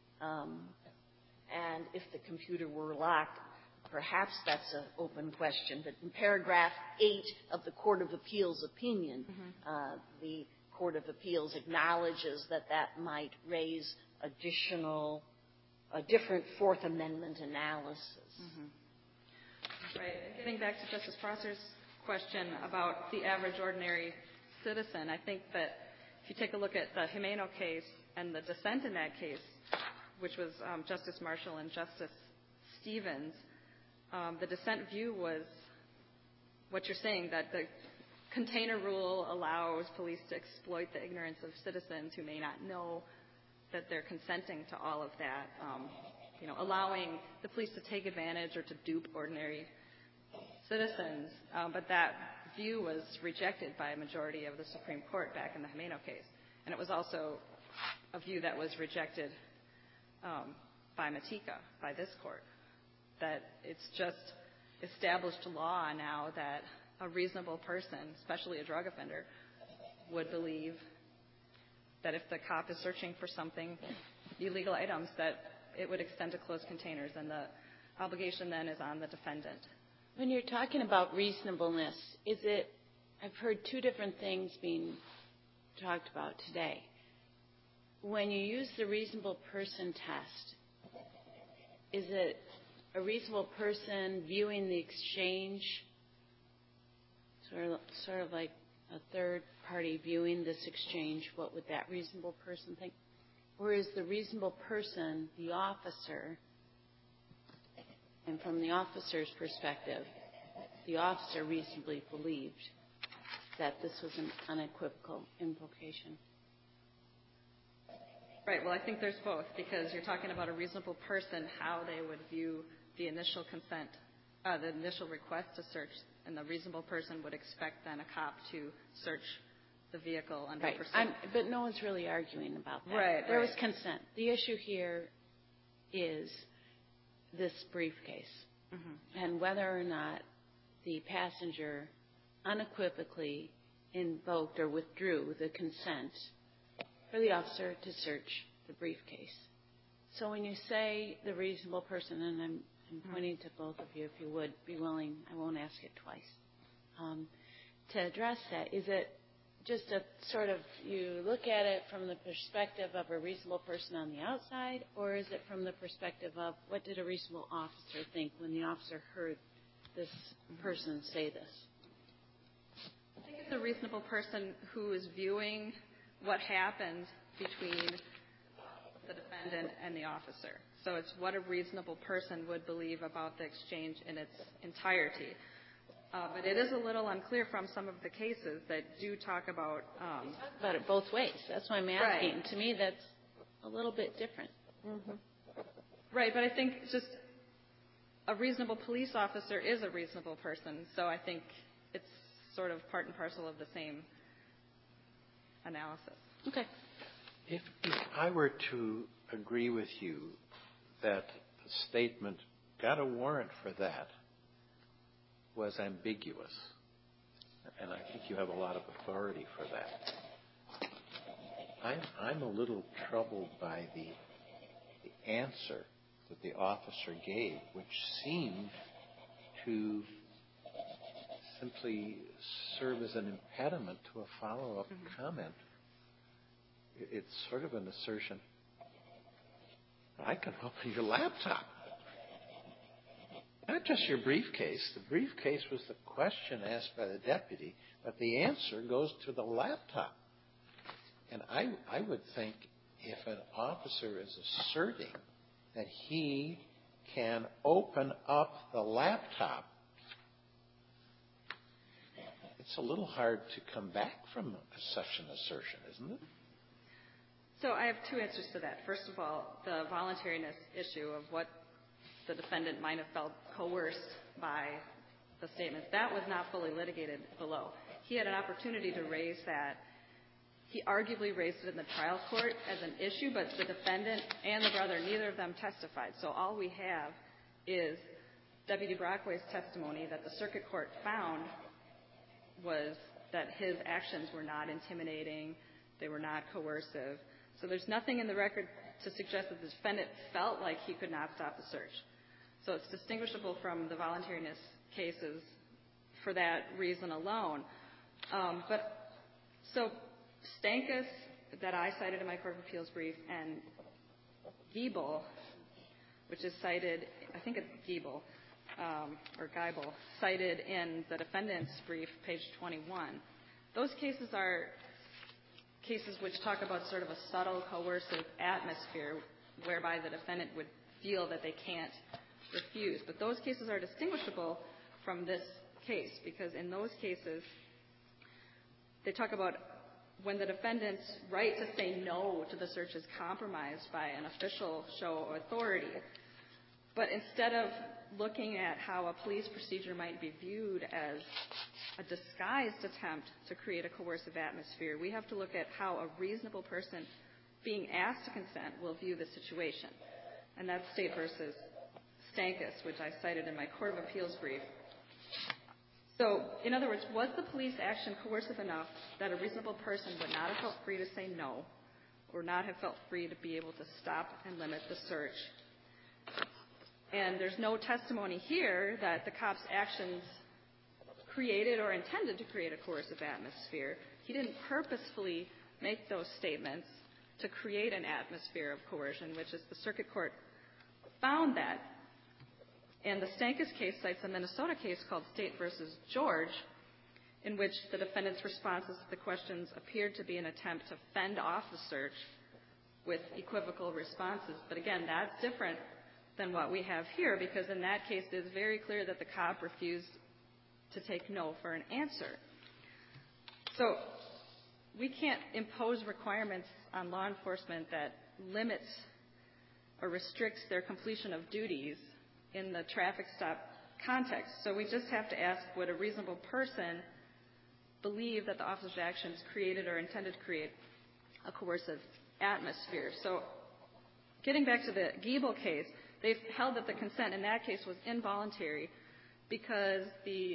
and if the computer were locked, perhaps that's an open question. But in paragraph 8 of the Court of Appeals opinion, the Court of Appeals acknowledges that that might raise a different Fourth Amendment analysis. Right. Getting back to Justice Prosser's question about the average ordinary citizen, I think that if you take a look at the Jimeno case and the dissent in that case, which was Justice Marshall and Justice Stevens, the dissent view was what you're saying, that the container rule allows police to exploit the ignorance of citizens who may not know that they're consenting to all of that, allowing the police to take advantage or to dupe ordinary citizens. But that view was rejected by a majority of the Supreme Court back in the Jimeno case. And it was also a view that was rejected by Matika, by this court, that it's just established law now that a reasonable person, especially a drug offender, would believe that if the cop is searching for something, illegal items, that it would extend to closed containers, and the obligation then is on the defendant. When you're talking about reasonableness, I've heard two different things being talked about today. When you use the reasonable person test, is it a reasonable person viewing the exchange, sort of like a third party viewing this exchange? What would that reasonable person think? Or is the reasonable person the officer, and from the officer's perspective, the officer reasonably believed that this was an unequivocal implication? Right. Well, I think there's both, because you're talking about a reasonable person, how they would view the initial consent, the initial request to search, and the reasonable person would expect then a cop to search the vehicle under pursuit. But no one's really arguing about that. Right. There was consent. The issue here is this briefcase, and whether or not the passenger unequivocally invoked or withdrew the consent for the officer to search the briefcase. So when you say the reasonable person, and I'm pointing to both of you, if you would be willing, I won't ask it twice, to address that, is it just a sort of, you look at it from the perspective of a reasonable person on the outside, or is it from the perspective of what did a reasonable officer think when the officer heard this person say this? I think it's a reasonable person who is viewing what happened between the defendant and the officer. So it's what a reasonable person would believe about the exchange in its entirety. But it is a little unclear from some of the cases that do talk about... about it both ways. That's why I'm asking. Right. To me, that's a little bit different. Right, but I think just a reasonable police officer is a reasonable person. So I think it's sort of part and parcel of the same analysis. Okay. If I were to agree with you that the statement, got a warrant for that, was ambiguous, and I think you have a lot of authority for that, I'm a little troubled by the answer that the officer gave, which seemed to simply serve as an impediment to a follow-up comment. It's sort of an assertion, I can open your laptop. Not just your briefcase. The briefcase was the question asked by the deputy, but the answer goes to the laptop. And I would think if an officer is asserting that he can open up the laptop, it's a little hard to come back from such an assertion, isn't it? So I have two answers to that. First of all, the voluntariness issue of what the defendant might have felt coerced by the statements. That was not fully litigated below. He had an opportunity to raise that. He arguably raised it in the trial court as an issue, but the defendant and the brother, neither of them testified. So all we have is Deputy Brockway's testimony that the circuit court found was that his actions were not intimidating, they were not coercive. So there's nothing in the record to suggest that the defendant felt like he could not stop the search. So it's distinguishable from the voluntariness cases for that reason alone. So Stankus, that I cited in my Court of Appeals brief, and Giebel, which is cited, I think it's Giebel, or Geibel, cited in the defendant's brief, page 21. Those cases are cases which talk about sort of a subtle, coercive atmosphere whereby the defendant would feel that they can't refuse. But those cases are distinguishable from this case because in those cases they talk about when the defendant's right to say no to the search is compromised by an official show of authority. But instead of looking at how a police procedure might be viewed as a disguised attempt to create a coercive atmosphere, we have to look at how a reasonable person being asked to consent will view the situation. And that's State versus Stankus, which I cited in my Court of Appeals brief. So, in other words, was the police action coercive enough that a reasonable person would not have felt free to say no or not have felt free to be able to stop and limit the search? And there's no testimony here that the cop's actions created or intended to create a coercive atmosphere. He didn't purposefully make those statements to create an atmosphere of coercion, which is the circuit court found that. And the Stankus case cites a Minnesota case called State versus George, in which the defendant's responses to the questions appeared to be an attempt to fend off the search with equivocal responses. But again, that's different than what we have here, because in that case it is very clear that the cop refused to take no for an answer. So we can't impose requirements on law enforcement that limits or restricts their completion of duties in the traffic stop context. So we just have to ask, would a reasonable person believe that the officer's actions created or intended to create a coercive atmosphere? So getting back to the Giebel case, they've held that the consent in that case was involuntary because the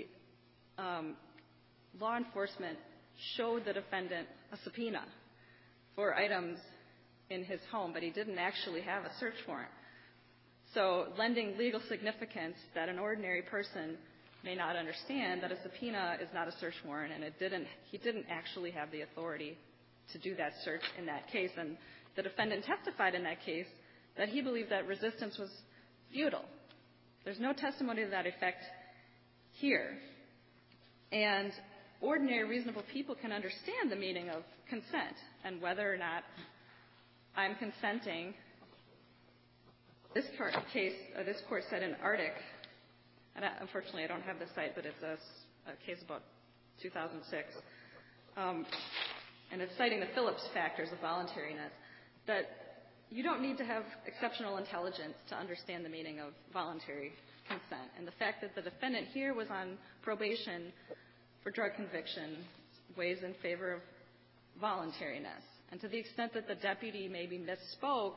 law enforcement showed the defendant a subpoena for items in his home, but he didn't actually have a search warrant. So lending legal significance that an ordinary person may not understand that a subpoena is not a search warrant, and he didn't actually have the authority to do that search in that case. And the defendant testified in that case that he believed that resistance was futile. There's no testimony to that effect here. And ordinary, reasonable people can understand the meaning of consent and whether or not I'm consenting. This court said in Arctic, and unfortunately I don't have the site, but it's a case about 2006, and it's citing the Phillips factors of voluntariness, that you don't need to have exceptional intelligence to understand the meaning of voluntary consent. And the fact that the defendant here was on probation for drug conviction weighs in favor of voluntariness. And to the extent that the deputy maybe misspoke,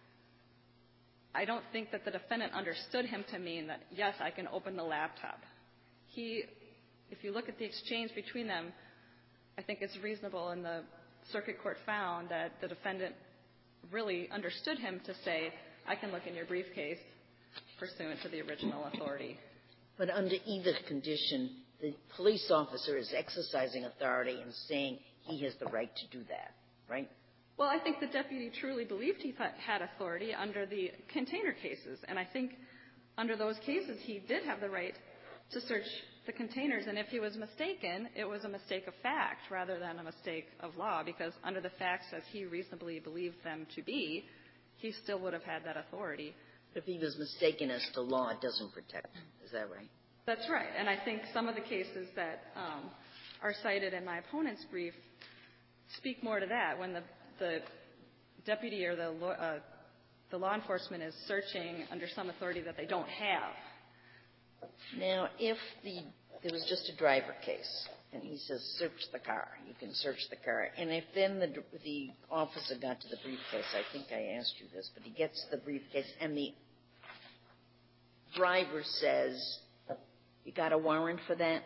I don't think that the defendant understood him to mean that, yes, I can open the laptop. If you look at the exchange between them, I think it's reasonable, and the circuit court found that the defendant really understood him to say, I can look in your briefcase pursuant to the original authority. But under either condition, the police officer is exercising authority and saying he has the right to do that, right? Well, I think the deputy truly believed he had authority under the container cases. And I think under those cases, he did have the right to search the containers. And if he was mistaken, it was a mistake of fact rather than a mistake of law, because under the facts as he reasonably believed them to be, he still would have had that authority. But if he was mistaken as to law, it doesn't protect him. Is that right? That's right. And I think some of the cases that are cited in my opponent's brief speak more to that. When the deputy or the law enforcement is searching under some authority that they don't have. Now, if there was just a driver case, and he says, search the car, you can search the car, and if then the officer got to the briefcase, I think I asked you this, but he gets to the briefcase, and the driver says, you got a warrant for that?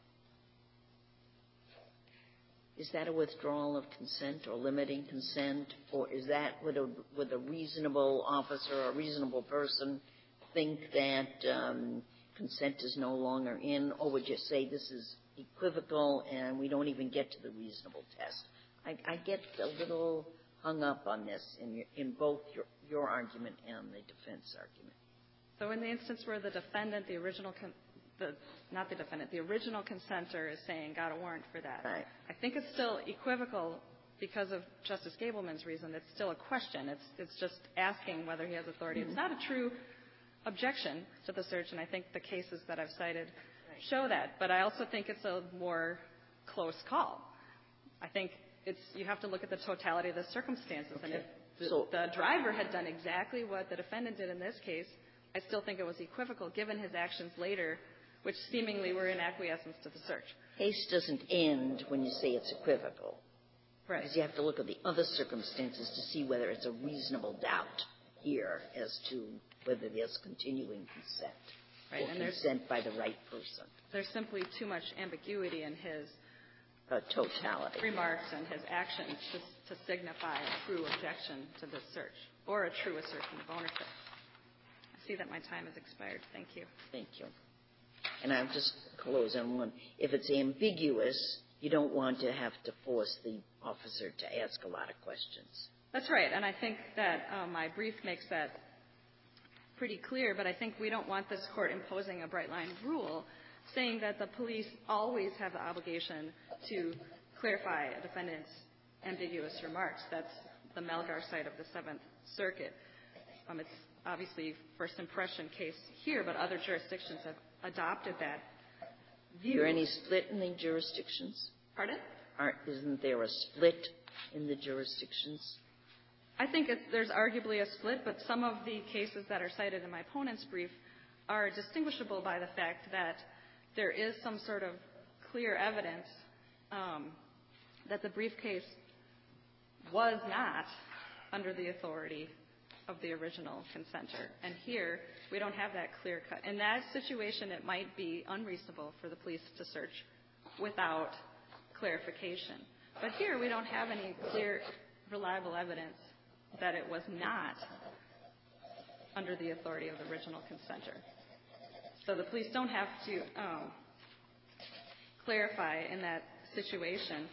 Is that a withdrawal of consent or limiting consent? Or is that, would a reasonable officer or a reasonable person think that consent is no longer in? Or would you say this is equivocal and we don't even get to the reasonable test? I get a little hung up on this in both your argument and the defense argument. So in the instance where the defendant, the original consenter is saying, got a warrant for that. Right. I think it's still equivocal because of Justice Gableman's reason. It's still a question. It's just asking whether he has authority. It's not a true objection to the search, and I think the cases that I've cited show that. But I also think it's a more close call. I think you have to look at the totality of the circumstances. Okay. And if the driver had done exactly what the defendant did in this case, I still think it was equivocal given his actions later, which seemingly were in acquiescence to the search. Case doesn't end when you say it's equivocal. Right. Because you have to look at the other circumstances to see whether it's a reasonable doubt here as to whether there's continuing consent. Right. Or and consent by the right person. There's simply too much ambiguity in his totality remarks and his actions to signify a true objection to this search or a true assertion of ownership. I see that my time has expired. Thank you. Thank you. And I'll just close on one. If it's ambiguous, you don't want to have to force the officer to ask a lot of questions. That's right. And I think that my brief makes that pretty clear, but I think we don't want this court imposing a bright-line rule saying that the police always have the obligation to clarify a defendant's ambiguous remarks. That's the Melgar side of the Seventh Circuit. It's obviously first impression case here, but other jurisdictions have adopted that view. Is there any split in the jurisdictions? Pardon? Isn't there a split in the jurisdictions? I think there's arguably a split, but some of the cases that are cited in my opponent's brief are distinguishable by the fact that there is some sort of clear evidence that the briefcase was not under the authority of the original consenter. And here, we don't have that clear cut. In that situation, it might be unreasonable for the police to search without clarification. But here, we don't have any clear, reliable evidence that it was not under the authority of the original consenter. So the police don't have to clarify in that situation.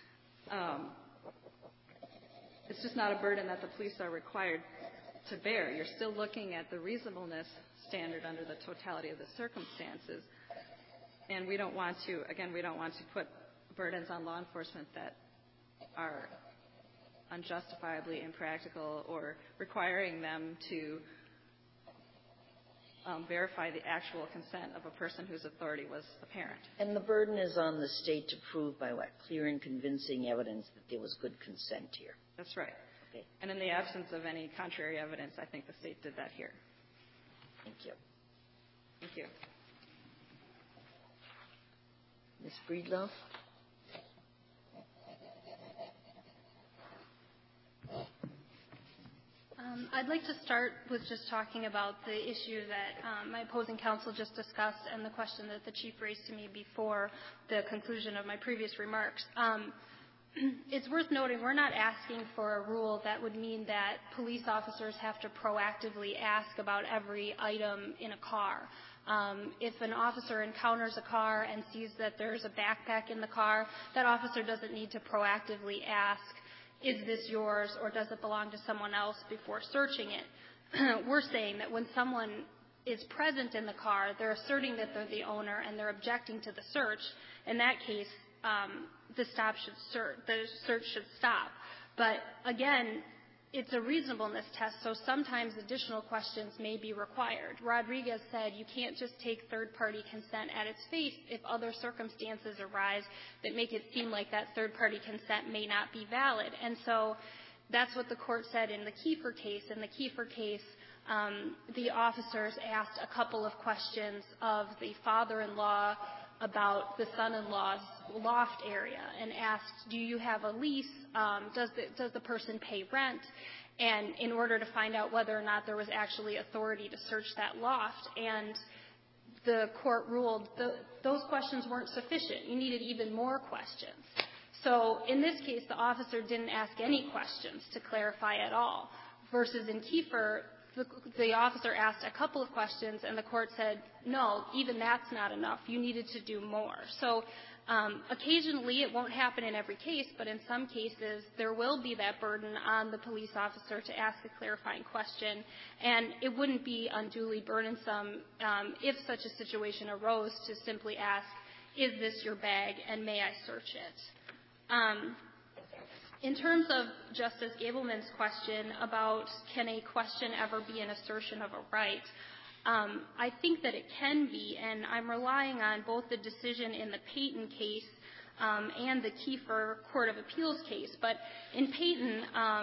It's just not a burden that the police are required to bear. You're still looking at the reasonableness standard under the totality of the circumstances. And we don't want to put burdens on law enforcement that are unjustifiably impractical or requiring them to verify the actual consent of a person whose authority was apparent. And the burden is on the state to prove by what? Clear and convincing evidence that there was good consent here. That's right. Okay. And in the absence of any contrary evidence, I think the state did that here. Thank you. Thank you. Ms. Breedlove? I'd like to start with just talking about the issue that my opposing counsel just discussed and the question that the Chief raised to me before the conclusion of my previous remarks. It's worth noting we're not asking for a rule that would mean that police officers have to proactively ask about every item in a car. If an officer encounters a car and sees that there's a backpack in the car, that officer doesn't need to proactively ask, is this yours or does it belong to someone else before searching it? We're saying that when someone is present in the car, they're asserting that they're the owner and they're objecting to the search. In that case, the search should stop. But again, it's a reasonableness test, so sometimes additional questions may be required. Rodriguez said you can't just take third-party consent at its face if other circumstances arise that make it seem like that third-party consent may not be valid. And so that's what the court said in the Kiefer case. In the Kiefer case, the officers asked a couple of questions of the father-in-law about the son-in-law's loft area and asked, do you have a lease? Does the person pay rent? And in order to find out whether or not there was actually authority to search that loft. And the court ruled those questions weren't sufficient. You needed even more questions. So in this case, the officer didn't ask any questions to clarify at all, versus in Kiefer, the officer asked a couple of questions, and the court said, no, even that's not enough. You needed to do more. So occasionally it won't happen in every case, but in some cases there will be that burden on the police officer to ask a clarifying question, and it wouldn't be unduly burdensome if such a situation arose to simply ask, is this your bag, and may I search it? In terms of Justice Gableman's question about can a question ever be an assertion of a right, I think that it can be, and I'm relying on both the decision in the Payton case and the Kiefer Court of Appeals case. But in Payton,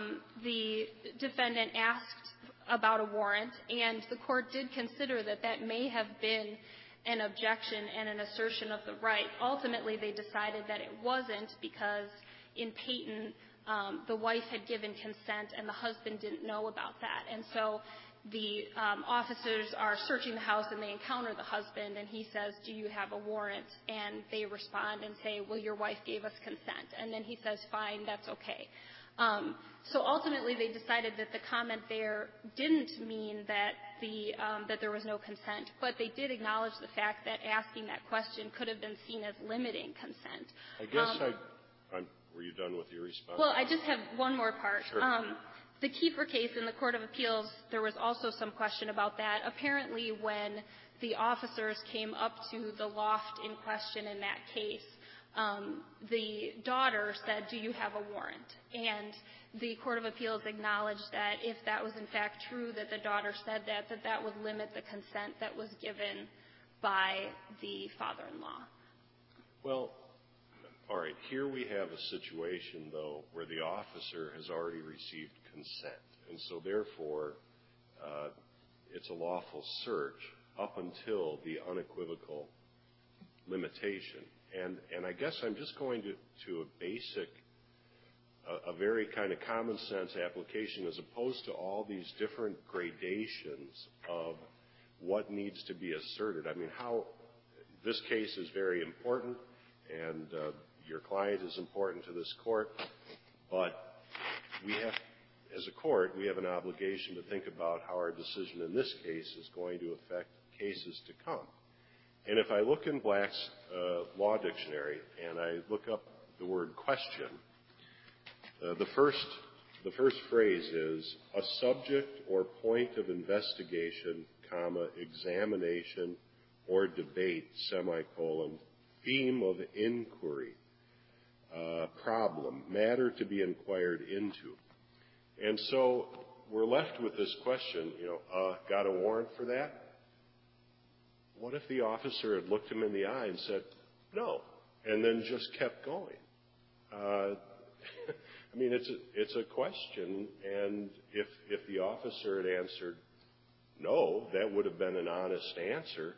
the defendant asked about a warrant, and the court did consider that that may have been an objection and an assertion of the right. Ultimately, they decided that it wasn't because in Payton, the wife had given consent and the husband didn't know about that. And so the officers are searching the house and they encounter the husband and he says, do you have a warrant? And they respond and say, well, your wife gave us consent. And then he says, fine, that's okay. So ultimately they decided that the comment there didn't mean that that there was no consent, but they did acknowledge the fact that asking that question could have been seen as limiting consent. I guess were you done with your response? Well, I just have one more part. Sure. The Kiefer case in the Court of Appeals, there was also some question about that. Apparently, when the officers came up to the loft in question in that case, the daughter said, do you have a warrant? And the Court of Appeals acknowledged that if that was in fact true, that the daughter said that would limit the consent that was given by the father-in-law. Well, all right, here we have a situation, though, where the officer has already received consent. And so, therefore, it's a lawful search up until the unequivocal limitation. And I guess I'm just going to a basic, a very kind of common sense application as opposed to all these different gradations of what needs to be asserted. I mean, this case is very important, and your client is important to this court, but we have, as a court, we have an obligation to think about how our decision in this case is going to affect cases to come. And if I look in Black's Law Dictionary and I look up the word question, the first phrase is a subject or point of investigation, examination or debate, theme of inquiry, problem, matter to be inquired into. And so we're left with this question, got a warrant for that? What if the officer had looked him in the eye and said, no, and then just kept going? I mean, it's a question, and if the officer had answered no, that would have been an honest answer.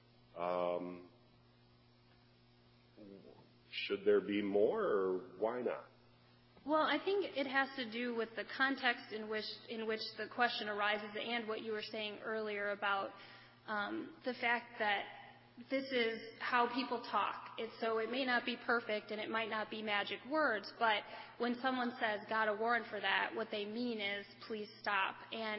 Should there be more, or why not? Well, I think it has to do with the context in which the question arises and what you were saying earlier about the fact that this is how people talk. So it may not be perfect and it might not be magic words, but when someone says, got a warrant for that, what they mean is, please stop. And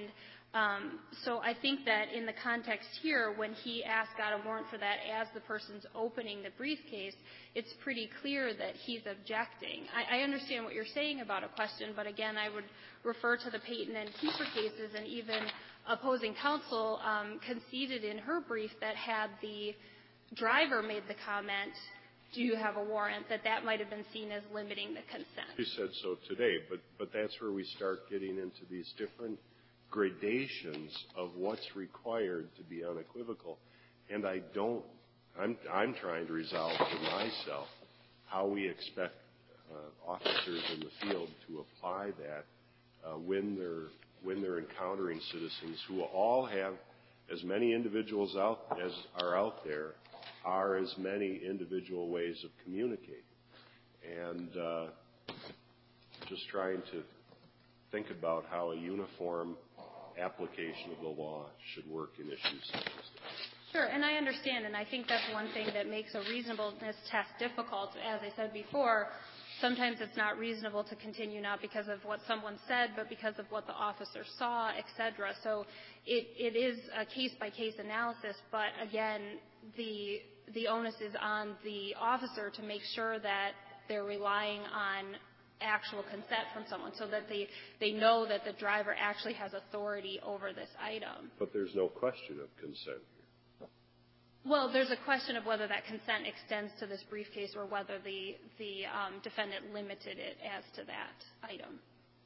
So I think that in the context here, when he got a warrant for that as the person's opening the briefcase, it's pretty clear that he's objecting. I understand what you're saying about a question, but again, I would refer to the Payton and Kiefer cases, and even opposing counsel conceded in her brief that had the driver made the comment, do you have a warrant, that might have been seen as limiting the consent. You said so today, but that's where we start getting into these different gradations of what's required to be unequivocal. And I'm trying to resolve for myself how we expect officers in the field to apply that when they're encountering citizens who all have as many individuals as are out there are as many individual ways of communicating. And just trying to think about how a uniform application of the law should work in issues such as that. Sure, and I understand, and I think that's one thing that makes a reasonableness test difficult. As I said before, sometimes it's not reasonable to continue not because of what someone said, but because of what the officer saw, et cetera. So it is a case-by-case analysis, but again, the onus is on the officer to make sure that they're relying on actual consent from someone so that they know that the driver actually has authority over this item. But there's no question of consent here. Well, there's a question of whether that consent extends to this briefcase or whether the defendant limited it as to that item.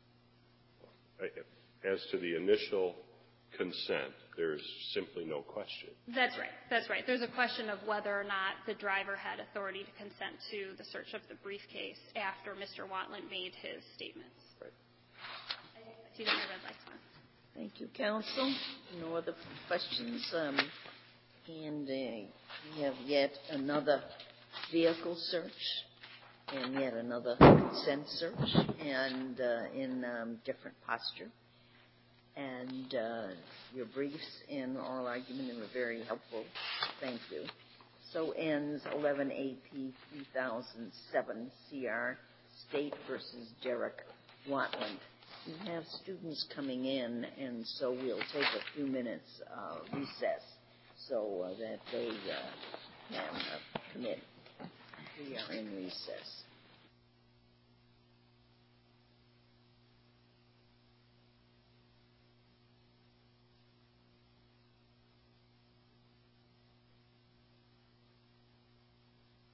As to the initial consent, there's simply no question. That's right. That's right. There's a question of whether or not the driver had authority to consent to the search of the briefcase after Mr. Watland made his statements. Right. I see that my red light's on. Thank you, counsel. No other questions. And we have yet another vehicle search and yet another consent search and in different posture. And your briefs and oral argument were very helpful. Thank you. So ends 11 AP 3007 CR State versus Derek Watland. We have students coming in, and so we'll take a few minutes recess so that they can commit. We are in recess.